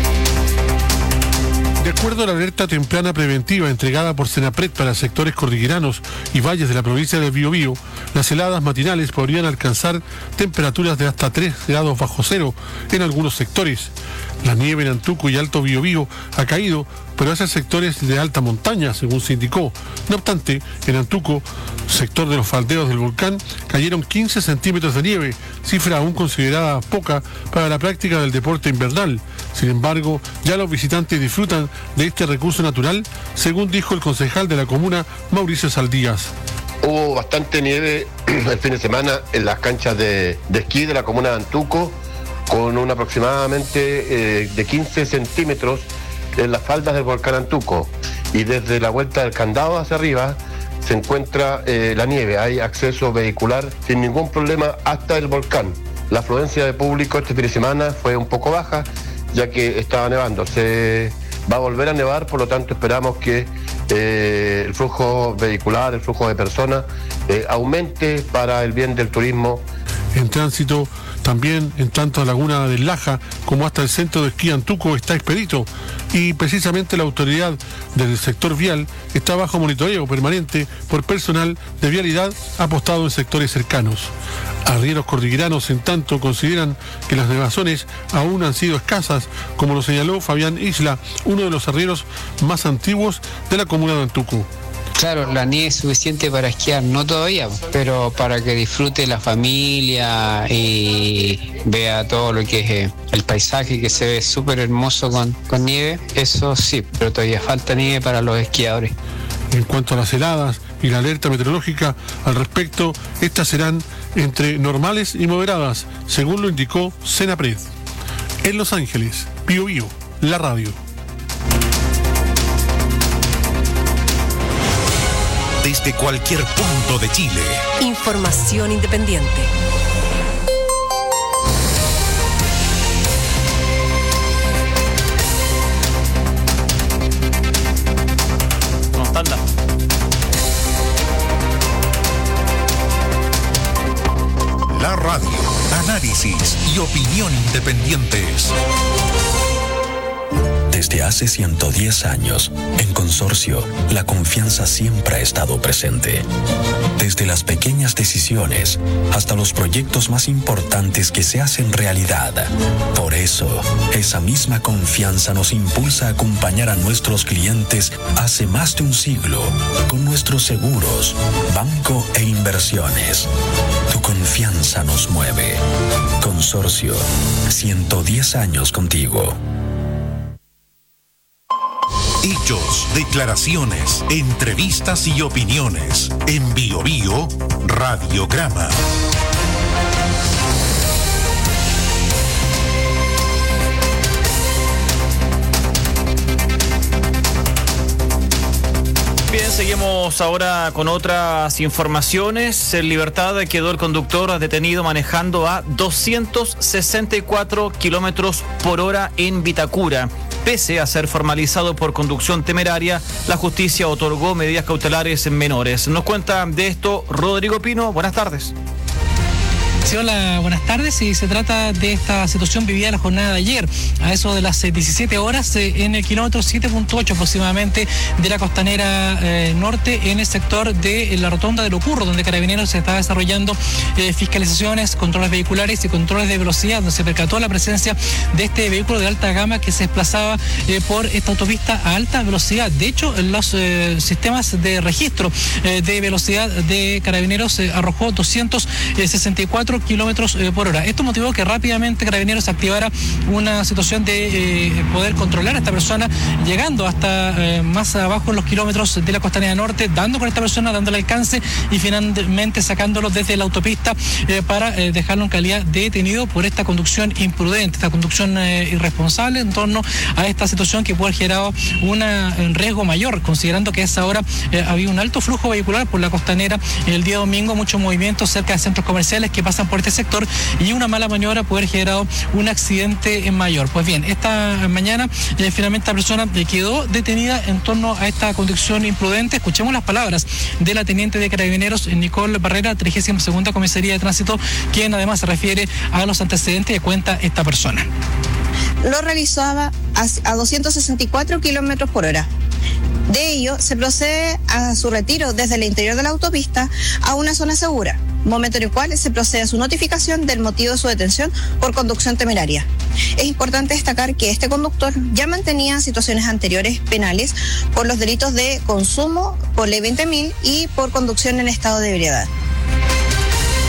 De acuerdo a la alerta temprana preventiva entregada por Senapred para sectores cordilleranos y valles de la provincia de Biobío, las heladas matinales podrían alcanzar temperaturas de hasta tres grados bajo cero en algunos sectores. La nieve en Antuco y Alto Biobío ha caído, pero hacia sectores de alta montaña, según se indicó. No obstante, en Antuco, sector de los faldeos del volcán, cayeron quince centímetros de nieve, cifra aún considerada poca para la práctica del deporte invernal. Sin embargo, ya los visitantes disfrutan de este recurso natural, según dijo el concejal de la comuna, Mauricio Saldías. Hubo bastante nieve el fin de semana en las canchas de, de esquí de la comuna de Antuco, con un aproximadamente eh, de quince centímetros en las faldas del volcán Antuco. Y desde la vuelta del Candado hacia arriba se encuentra eh, la nieve, hay acceso vehicular sin ningún problema hasta el volcán. La afluencia de público este fin de semana fue un poco baja, ya que estaba nevando. Se va a volver a nevar, por lo tanto esperamos que eh, el flujo vehicular, el flujo de personas eh, aumente para el bien del turismo. En tránsito también en tanto a Laguna del Laja como hasta el centro de esquí Antuco está expedito, y precisamente la autoridad del sector vial está bajo monitoreo permanente por personal de vialidad apostado en sectores cercanos. Arrieros cordilleranos, en tanto, consideran que las nevazones aún han sido escasas, como lo señaló Fabián Isla, uno de los arrieros más antiguos de la comuna de Antuco. Claro, la nieve es suficiente para esquiar, no todavía, pero para que disfrute la familia y vea todo lo que es eh, el paisaje, que se ve súper hermoso con, con nieve, eso sí, pero todavía falta nieve para los esquiadores. En cuanto a las heladas y la alerta meteorológica al respecto, estas serán entre normales y moderadas, según lo indicó Senapred. En Los Ángeles, Bío Bío, la radio. Desde cualquier punto de Chile. Información independiente. Constanta. La radio, análisis y opinión independientes. Desde hace ciento diez años, en Consorcio, la confianza siempre ha estado presente. Desde las pequeñas decisiones hasta los proyectos más importantes que se hacen realidad. Por eso, esa misma confianza nos impulsa a acompañar a nuestros clientes hace más de un siglo con nuestros seguros, banco e inversiones. Tu confianza nos mueve. Consorcio, ciento diez años contigo. Hechos, declaraciones, entrevistas y opiniones. En Bío Bío, Radiograma. Bien, seguimos ahora con otras informaciones. En libertad quedó el conductor detenido manejando a doscientos sesenta y cuatro kilómetros por hora en Vitacura. Pese a ser formalizado por conducción temeraria, la justicia otorgó medidas cautelares menores. Nos cuenta de esto Rodrigo Pino. Buenas tardes. Sí, hola, buenas tardes. Y se trata de esta situación vivida la jornada de ayer, a eso de las diecisiete horas, eh, en el kilómetro siete punto ocho aproximadamente de la costanera eh, norte, en el sector de la rotonda de Locurro, donde Carabineros se está desarrollando eh, fiscalizaciones, controles vehiculares y controles de velocidad, donde se percató la presencia de este vehículo de alta gama que se desplazaba eh, por esta autopista a alta velocidad. De hecho, los eh, sistemas de registro eh, de velocidad de Carabineros eh, arrojó doscientos sesenta y cuatro kilómetros eh, por hora. Esto motivó que rápidamente Carabineros activara una situación de eh, poder controlar a esta persona, llegando hasta eh, más abajo en los kilómetros de la costanera norte, dando con esta persona, dándole alcance y finalmente sacándolo desde la autopista eh, para eh, dejarlo en calidad de detenido por esta conducción imprudente, esta conducción eh, irresponsable en torno a esta situación que puede haber generado una, un riesgo mayor, considerando que a esa hora eh, había un alto flujo vehicular por la costanera el día domingo, muchos movimientos cerca de centros comerciales que pasan por este sector, y una mala maniobra puede haber generado un accidente mayor. Pues bien, esta mañana eh, finalmente la persona eh, quedó detenida en torno a esta conducción imprudente. Escuchemos las palabras de la teniente de Carabineros Nicole Barrera, trigésima segunda Comisaría de Tránsito, quien además se refiere a los antecedentes que cuenta esta persona. Lo realizaba a, a doscientos sesenta y cuatro kilómetros por hora. De ello, se procede a su retiro desde el interior de la autopista a una zona segura, momento en el cual se procede a su notificación del motivo de su detención por conducción temeraria. Es importante destacar que este conductor ya mantenía situaciones anteriores penales por los delitos de consumo por ley veinte mil y por conducción en estado de ebriedad.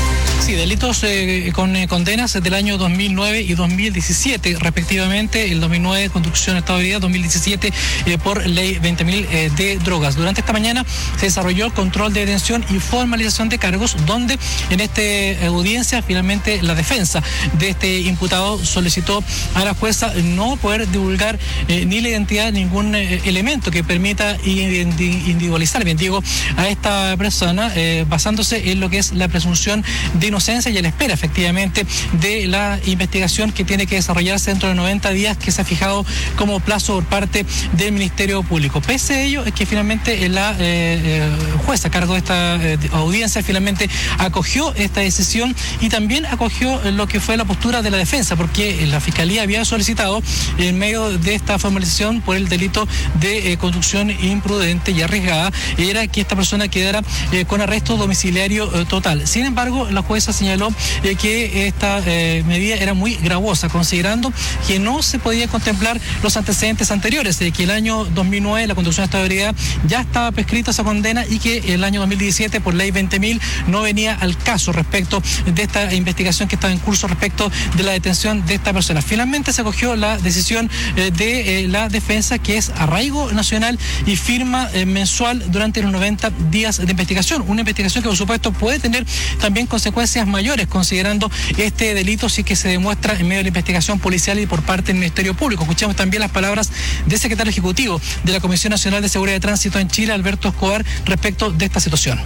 Sí, delitos eh, con eh, condenas del año dos mil nueve y dos mil diecisiete, respectivamente. El dos mil nueve, conducción en estado de ebriedad, dos mil diecisiete, eh, por ley veinte mil eh, de drogas. Durante esta mañana se desarrolló el control de detención y formalización de cargos, donde en esta audiencia finalmente la defensa de este imputado solicitó a la jueza no poder divulgar eh, ni la identidad de ningún eh, elemento que permita individualizar, bien digo, a esta persona, eh, basándose en lo que es la presunción de inocencia y a la espera efectivamente de la investigación que tiene que desarrollarse dentro de noventa días, que se ha fijado como plazo por parte del Ministerio Público. Pese a ello, es que finalmente la eh, eh, jueza a cargo de esta eh, audiencia finalmente acogió esta decisión y también acogió lo que fue la postura de la defensa, porque la Fiscalía había solicitado, en medio de esta formalización por el delito de eh, conducción imprudente y arriesgada, era que esta persona quedara eh, con arresto domiciliario eh, total. Sin embargo, la jueza señaló eh, que esta eh, medida era muy gravosa, considerando que no se podía contemplar los antecedentes anteriores, de que el año dos mil nueve la conducción de estado de ebriedad ya estaba prescrita esa condena y que el año dos mil diecisiete por ley veinte mil no venía al caso respecto de esta investigación que estaba en curso respecto de la detención de esta persona. Finalmente se acogió la decisión eh, de eh, la defensa, que es arraigo nacional y firma eh, mensual durante los noventa días de investigación. Una investigación que por supuesto puede tener también consecuencias mayores, considerando este delito si es que se demuestra en medio de la investigación policial y por parte del Ministerio Público. Escuchamos también las palabras del secretario ejecutivo de la Comisión Nacional de Seguridad de Tránsito en Chile, Alberto Escobar, respecto de esta situación.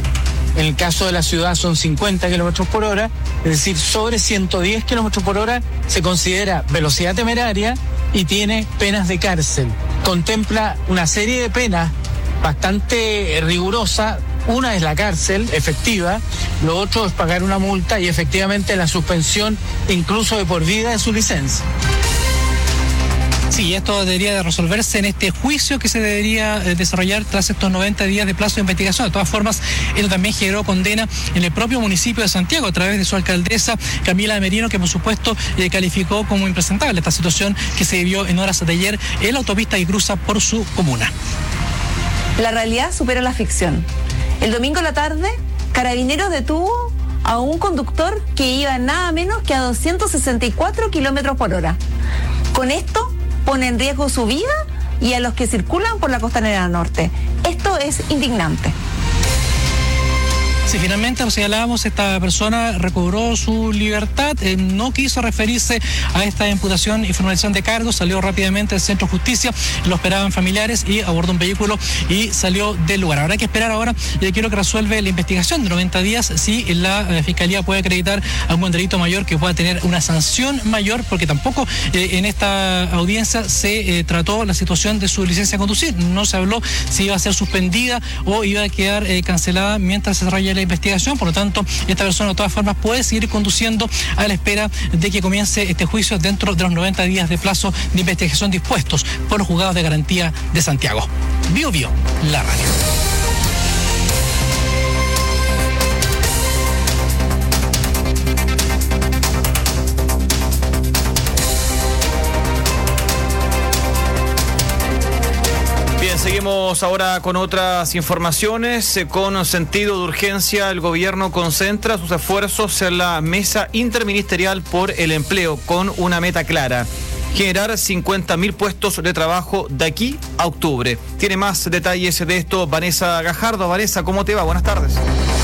En el caso de la ciudad son cincuenta kilómetros por hora, es decir, sobre ciento diez kilómetros por hora se considera velocidad temeraria y tiene penas de cárcel. Contempla una serie de penas bastante rigurosa. Una es la cárcel efectiva, lo otro es pagar una multa y efectivamente la suspensión incluso de por vida de su licencia. Sí, esto debería de resolverse en este juicio que se debería desarrollar tras estos noventa días de plazo de investigación. De todas formas, él también generó condena en el propio municipio de Santiago a través de su alcaldesa Camila Merino, que por supuesto eh, calificó como impresentable esta situación que se vivió en horas de ayer en la autopista que cruza por su comuna. La realidad supera la ficción. El domingo en la tarde, Carabineros detuvo a un conductor que iba nada menos que a doscientos sesenta y cuatro kilómetros por hora. Con esto pone en riesgo su vida y a los que circulan por la Costanera Norte. Esto es indignante. Si finalmente lo señalábamos, esta persona recobró su libertad, eh, no quiso referirse a esta imputación y formalización de cargos, salió rápidamente del Centro de Justicia, lo esperaban familiares y abordó un vehículo y salió del lugar. Habrá que esperar ahora, y quiero que resuelve la investigación de noventa días, si la eh, Fiscalía puede acreditar algún delito mayor que pueda tener una sanción mayor, porque tampoco eh, en esta audiencia se eh, trató la situación de su licencia de conducir, no se habló si iba a ser suspendida o iba a quedar eh, cancelada mientras se desarrolla la investigación. Por lo tanto, esta persona de todas formas puede seguir conduciendo a la espera de que comience este juicio dentro de los noventa días de plazo de investigación dispuestos por los juzgados de garantía de Santiago. Bio Bio, la radio. Seguimos ahora con otras informaciones. Con sentido de urgencia, el gobierno concentra sus esfuerzos en la mesa interministerial por el empleo, con una meta clara: generar cincuenta mil puestos de trabajo de aquí a octubre. Tiene más detalles de esto Vanessa Gajardo. Vanessa, ¿cómo te va? Buenas tardes.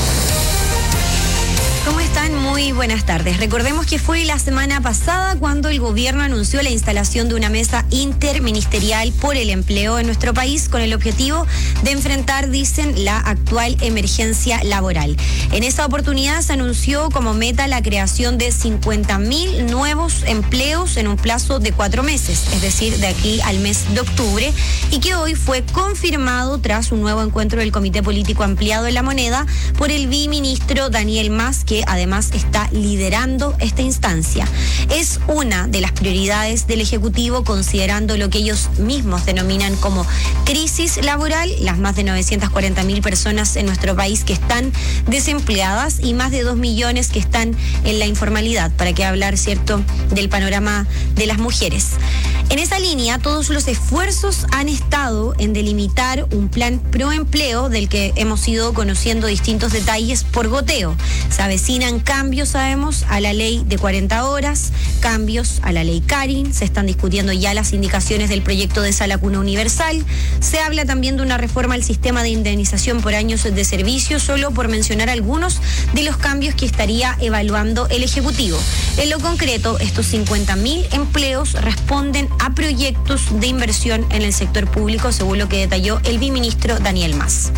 ¿Cómo están? Muy buenas tardes. Recordemos que fue la semana pasada cuando el gobierno anunció la instalación de una mesa interministerial por el empleo en nuestro país, con el objetivo de enfrentar, dicen, la actual emergencia laboral. En esa oportunidad se anunció como meta la creación de cincuenta mil nuevos empleos en un plazo de cuatro meses, es decir, de aquí al mes de octubre, y que hoy fue confirmado tras un nuevo encuentro del Comité Político Ampliado en La Moneda por el viceministro Daniel Mas, que además está está liderando esta instancia. Es una de las prioridades del Ejecutivo, considerando lo que ellos mismos denominan como crisis laboral, las más de novecientas cuarenta mil personas en nuestro país que están desempleadas y más de dos millones que están en la informalidad, para que hablar, cierto, del panorama de las mujeres. En esa línea, todos los esfuerzos han estado en delimitar un plan pro empleo del que hemos ido conociendo distintos detalles por goteo. Se avecinan cambios, sabemos, a la ley de cuarenta horas, cambios a la ley Carin, se están discutiendo ya las indicaciones del proyecto de Sala Cuna Universal, se habla también de una reforma al sistema de indemnización por años de servicio, solo por mencionar algunos de los cambios que estaría evaluando el Ejecutivo. En lo concreto, estos cincuenta mil empleos responden a proyectos de inversión en el sector público, según lo que detalló el viceministro Daniel Mas.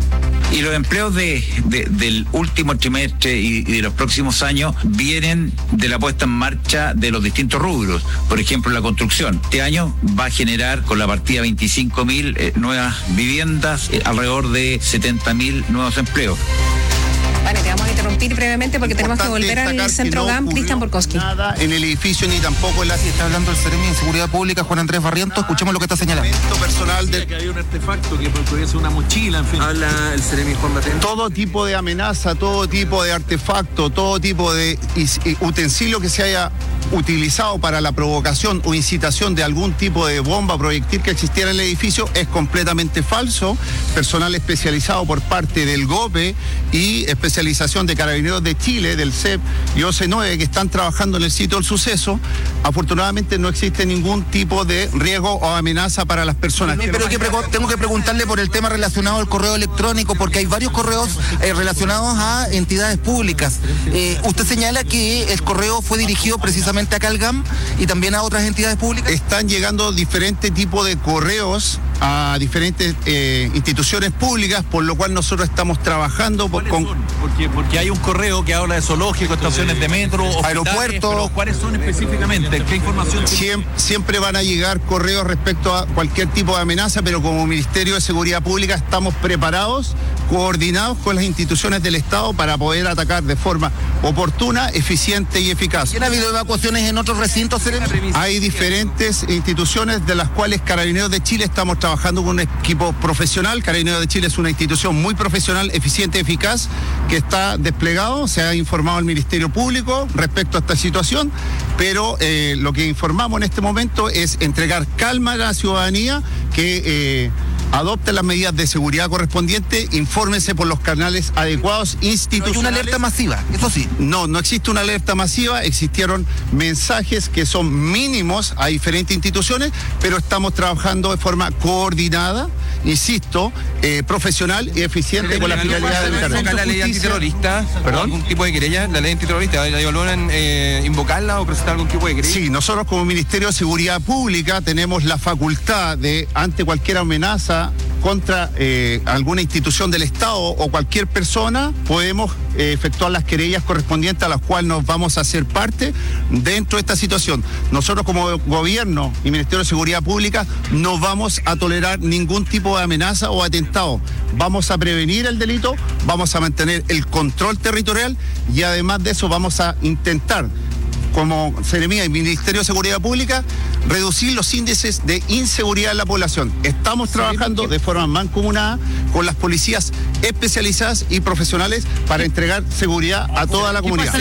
Y los empleos de, de, del último trimestre y, y de los próximos años vienen de la puesta en marcha de los distintos rubros. Por ejemplo, la construcción. Este año va a generar, con la partida veinticinco mil eh, nuevas viviendas, eh, alrededor de setenta mil nuevos empleos. Vale, te vamos a interrumpir brevemente porque tenemos que volver al centro G A M. No Cristian Borkowski. Nada en el edificio ni tampoco en la... Está hablando el Seremi de Seguridad Pública, Juan Andrés Barrientos. Escuchemos lo que está señalando. Personal de... que había un artefacto que podría ser una mochila, en fin. Habla el Seremi Juan Batén. Todo tipo de amenaza, todo tipo de artefacto, todo tipo de utensilio que se haya utilizado para la provocación o incitación de algún tipo de bomba o proyectil que existiera en el edificio es completamente falso. Personal especializado por parte del GOPE y especialización de Carabineros de Chile, del C E P y O C nueve, que están trabajando en el sitio del suceso. Afortunadamente no existe ningún tipo de riesgo o amenaza para las personas. Pero que tengo que preguntarle por el tema relacionado al correo electrónico, porque hay varios correos eh, relacionados a entidades públicas. Eh, usted señala que el correo fue dirigido precisamente a Calgam y también a otras entidades públicas. Están llegando diferentes tipos de correos a diferentes eh, instituciones públicas, por lo cual nosotros estamos trabajando por, con... Porque, porque hay un correo que habla de zoológico, estaciones de metro, aeropuertos. ¿Cuáles son específicamente? ¿Qué información? Siempre, siempre van a llegar correos respecto a cualquier tipo de amenaza, pero como Ministerio de Seguridad Pública estamos preparados, coordinados con las instituciones del Estado para poder atacar de forma oportuna, eficiente y eficaz. ¿Ha habido evacuaciones en otros recintos? Hay diferentes instituciones de las cuales Carabineros de Chile estamos trabajando con un equipo profesional. Carabineros de Chile es una institución muy profesional, eficiente y eficaz que está desplegado. Se ha informado al Ministerio Público respecto a esta situación, pero eh, lo que informamos en este momento es entregar calma a la ciudadanía que eh, adopte las medidas de seguridad correspondientes, infórmense por los canales adecuados institucionales. ¿No hay una alerta masiva? Eso sí. No, no existe una alerta masiva, existieron mensajes que son mínimos a diferentes instituciones, pero estamos trabajando de forma coordinada, insisto, eh, profesional y eficiente con la finalidad de evitar. ¿La ley antiterrorista? ¿Perdón? ¿Algún tipo de querella? ¿La ley antiterrorista? ¿Evalúan eh, invocarla o presentar algún tipo de querella? Sí, nosotros como Ministerio de Seguridad Pública tenemos la facultad de, ante cualquier amenaza contra eh, alguna institución del Estado o cualquier persona, podemos eh, efectuar las querellas correspondientes a las cuales nos vamos a hacer parte dentro de esta situación. Nosotros como gobierno y Ministerio de Seguridad Pública no vamos a tolerar ningún tipo de amenaza o atentado. Vamos a prevenir el delito, vamos a mantener el control territorial y además de eso vamos a intentar, como Seremía y Ministerio de Seguridad Pública, reducir los índices de inseguridad en la población. Estamos trabajando de forma mancomunada con las policías especializadas y profesionales para entregar seguridad a toda la comunidad.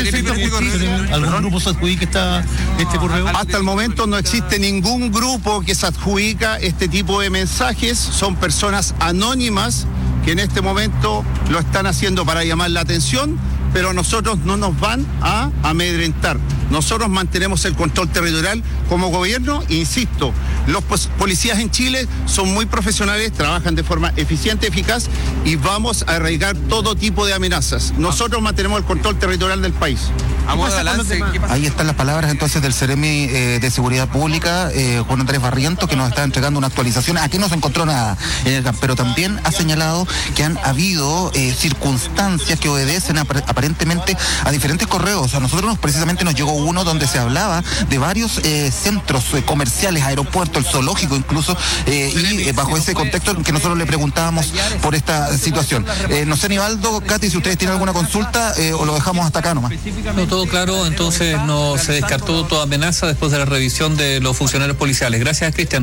¿Algún grupo se adjudica esta, este correo? Hasta el momento no existe ningún grupo que se adjudica este tipo de mensajes. Son personas anónimas que en este momento lo están haciendo para llamar la atención, pero nosotros no nos van a amedrentar. Nosotros mantenemos el control territorial como gobierno. Insisto, los policías en Chile son muy profesionales, trabajan de forma eficiente, eficaz y vamos a erradicar todo tipo de amenazas. Nosotros mantenemos el control territorial del país. Ahí están las palabras entonces del Seremi eh, de Seguridad Pública, eh, Juan Andrés Barrientos, que nos está entregando una actualización. Aquí no se encontró nada en el campo, pero también ha señalado que han habido eh, circunstancias que obedecen a, aparentemente a diferentes correos. A nosotros precisamente nos llegó uno, donde se hablaba de varios eh, centros eh, comerciales, aeropuertos, el zoológico incluso, eh, y eh, bajo ese contexto en que nosotros le preguntábamos por esta situación. Eh, no sé, Nivaldo, Katy, si ustedes tienen alguna consulta eh, o lo dejamos hasta acá nomás. No, todo claro, entonces no se descartó toda amenaza después de la revisión de los funcionarios policiales. Gracias, Cristian.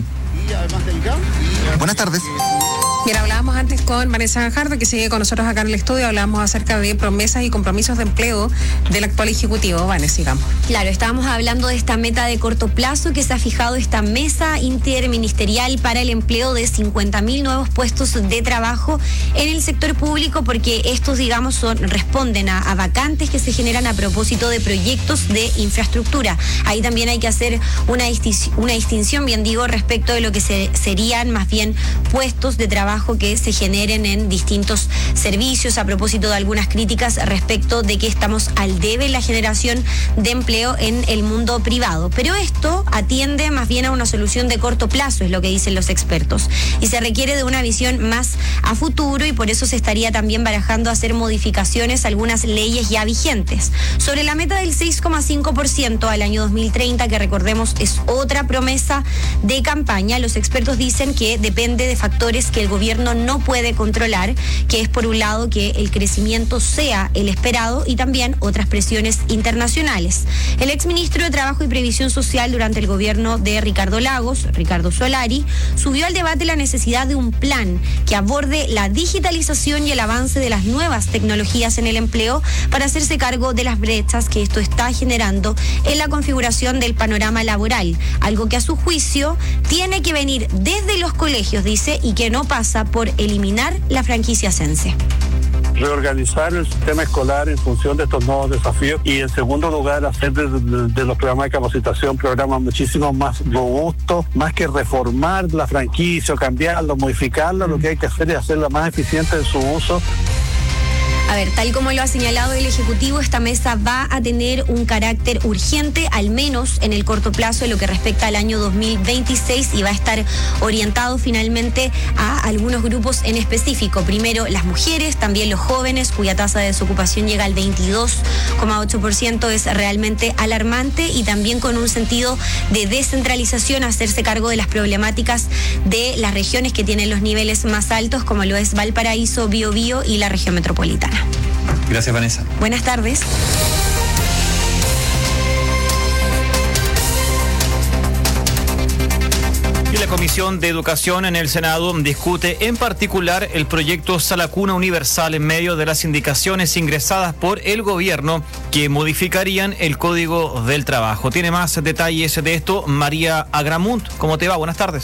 Buenas tardes. Bien, hablábamos antes con Vanessa Gajardo, que sigue con nosotros acá en el estudio, hablábamos acerca de promesas y compromisos de empleo del actual Ejecutivo. Vanessa, sigamos. Claro, estábamos hablando de esta meta de corto plazo que se ha fijado esta mesa interministerial para el empleo de cincuenta mil nuevos puestos de trabajo en el sector público, porque estos, digamos, son, responden a, a vacantes que se generan a propósito de proyectos de infraestructura. Ahí también hay que hacer una, distin- una distinción, bien digo, respecto de lo que se, serían más bien puestos de trabajo que se generen en distintos servicios, a propósito de algunas críticas respecto de que estamos al debe en la generación de empleo en el mundo privado. Pero esto atiende más bien a una solución de corto plazo, es lo que dicen los expertos, y se requiere de una visión más a futuro, y por eso se estaría también barajando hacer modificaciones a algunas leyes ya vigentes. Sobre la meta del seis coma cinco por ciento al año dos mil treinta, que recordemos es otra promesa de campaña, los expertos dicen que depende de factores que el gobierno no puede controlar, que es por un lado que el crecimiento sea el esperado y también otras presiones internacionales. El exministro de Trabajo y Previsión Social durante el gobierno de Ricardo Lagos, Ricardo Solari, subió al debate la necesidad de un plan que aborde la digitalización y el avance de las nuevas tecnologías en el empleo para hacerse cargo de las brechas que esto está generando en la configuración del panorama laboral, algo que a su juicio tiene que venir desde los colegios, dice, y que no pasa por eliminar la franquicia Sense. Reorganizar el sistema escolar en función de estos nuevos desafíos y, en segundo lugar, hacer de, de, de los programas de capacitación programas muchísimo más robustos, más que reformar la franquicia, cambiarlo, modificarlo, lo que hay que hacer es hacerla más eficiente en su uso. A ver, tal como lo ha señalado el Ejecutivo, esta mesa va a tener un carácter urgente, al menos en el corto plazo, en lo que respecta al año dos mil veintiséis, y va a estar orientado finalmente a algunos grupos en específico. Primero, las mujeres, también los jóvenes, cuya tasa de desocupación llega al veintidós coma ocho por ciento, es realmente alarmante, y también con un sentido de descentralización, hacerse cargo de las problemáticas de las regiones que tienen los niveles más altos, como lo es Valparaíso, Biobío y la región metropolitana. Gracias, Vanessa. Buenas tardes. Y la Comisión de Educación en el Senado discute en particular el proyecto Sala Cuna Universal en medio de las indicaciones ingresadas por el gobierno que modificarían el Código del Trabajo. Tiene más detalles de esto María Agramunt. ¿Cómo te va? Buenas tardes.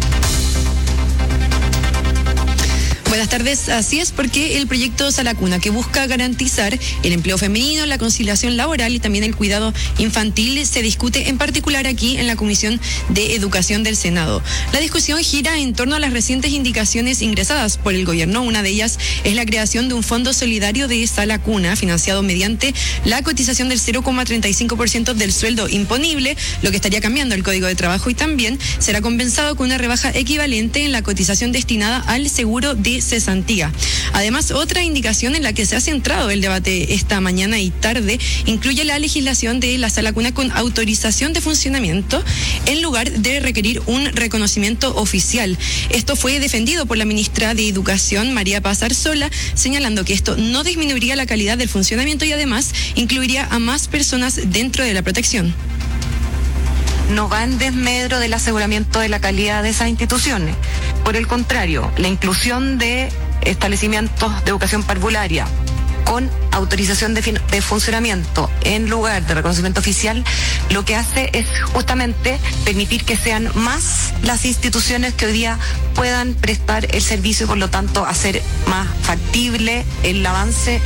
Buenas tardes, así es, porque el proyecto Sala Cuna, que busca garantizar el empleo femenino, la conciliación laboral y también el cuidado infantil, se discute en particular aquí en la Comisión de Educación del Senado. La discusión gira en torno a las recientes indicaciones ingresadas por el gobierno. Una de ellas es la creación de un fondo solidario de Sala Cuna, financiado mediante la cotización del cero coma treinta y cinco por ciento del sueldo imponible, lo que estaría cambiando el Código de Trabajo, y también será compensado con una rebaja equivalente en la cotización destinada al seguro de cesantía. Además, otra indicación en la que se ha centrado el debate esta mañana y tarde incluye la legislación de la Sala Cuna con autorización de funcionamiento en lugar de requerir un reconocimiento oficial. Esto fue defendido por la ministra de Educación, María Paz Arzola, señalando que esto no disminuiría la calidad del funcionamiento y además incluiría a más personas dentro de la protección. No va en desmedro del aseguramiento de la calidad de esas instituciones. Por el contrario, la inclusión de establecimientos de educación parvularia con autorización de, fin- de funcionamiento en lugar de reconocimiento oficial, lo que hace es justamente permitir que sean más las instituciones que hoy día puedan prestar el servicio y, por lo tanto, hacer más factible el avance.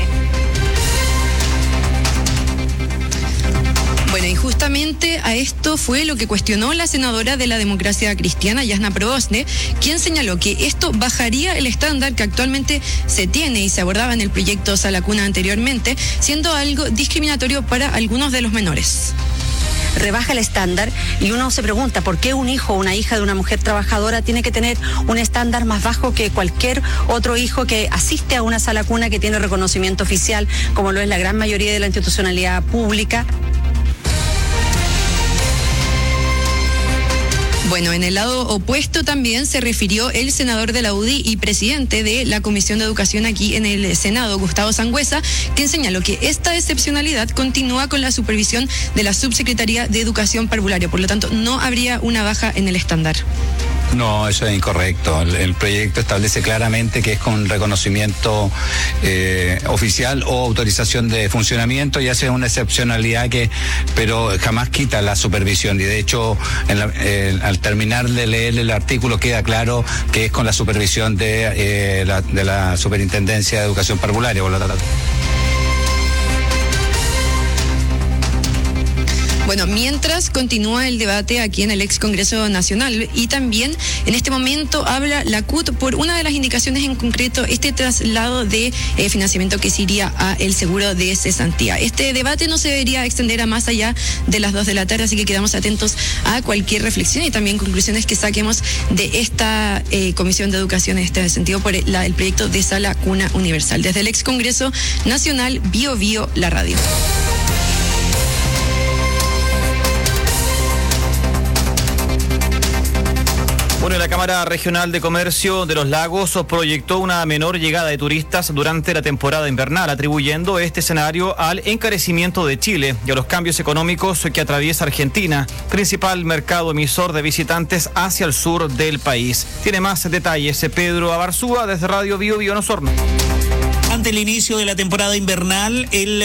Bueno, y justamente a esto fue lo que cuestionó la senadora de la Democracia Cristiana, Yasna Proboste, quien señaló que esto bajaría el estándar que actualmente se tiene y se abordaba en el proyecto Sala Cuna anteriormente, siendo algo discriminatorio para algunos de los menores. Rebaja el estándar y uno se pregunta por qué un hijo o una hija de una mujer trabajadora tiene que tener un estándar más bajo que cualquier otro hijo que asiste a una sala cuna que tiene reconocimiento oficial, como lo es la gran mayoría de la institucionalidad pública. Bueno, en el lado opuesto también se refirió el senador de la U D I y presidente de la Comisión de Educación aquí en el Senado, Gustavo Sangüesa, quien señaló que esta excepcionalidad continúa con la supervisión de la Subsecretaría de Educación Parvularia, por lo tanto no habría una baja en el estándar. No, eso es incorrecto. El, el proyecto establece claramente que es con reconocimiento eh, oficial o autorización de funcionamiento y hace una excepcionalidad que, pero jamás quita la supervisión. Y de hecho, en la, eh, al terminar de leer el artículo queda claro que es con la supervisión de, eh, la, de la Superintendencia de Educación Parvularia. Por lo tanto. Bueno, mientras continúa el debate aquí en el ex Congreso Nacional y también en este momento habla la C U T por una de las indicaciones en concreto, este traslado de eh, financiamiento que se iría a el seguro de cesantía. Este debate no se debería extender a más allá de las dos de la tarde, así que quedamos atentos a cualquier reflexión y también conclusiones que saquemos de esta eh, Comisión de Educación en este sentido por el, la, el proyecto de Sala Cuna Universal. Desde el ex Congreso Nacional, Bio Bio, la radio. Bueno, la Cámara Regional de Comercio de los Lagos proyectó una menor llegada de turistas durante la temporada invernal, atribuyendo este escenario al encarecimiento de Chile y a los cambios económicos que atraviesa Argentina, principal mercado emisor de visitantes hacia el sur del país. Tiene más detalles Pedro Abarzúa desde Radio Bio Bio en Osorno. Ante el inicio de la temporada invernal, el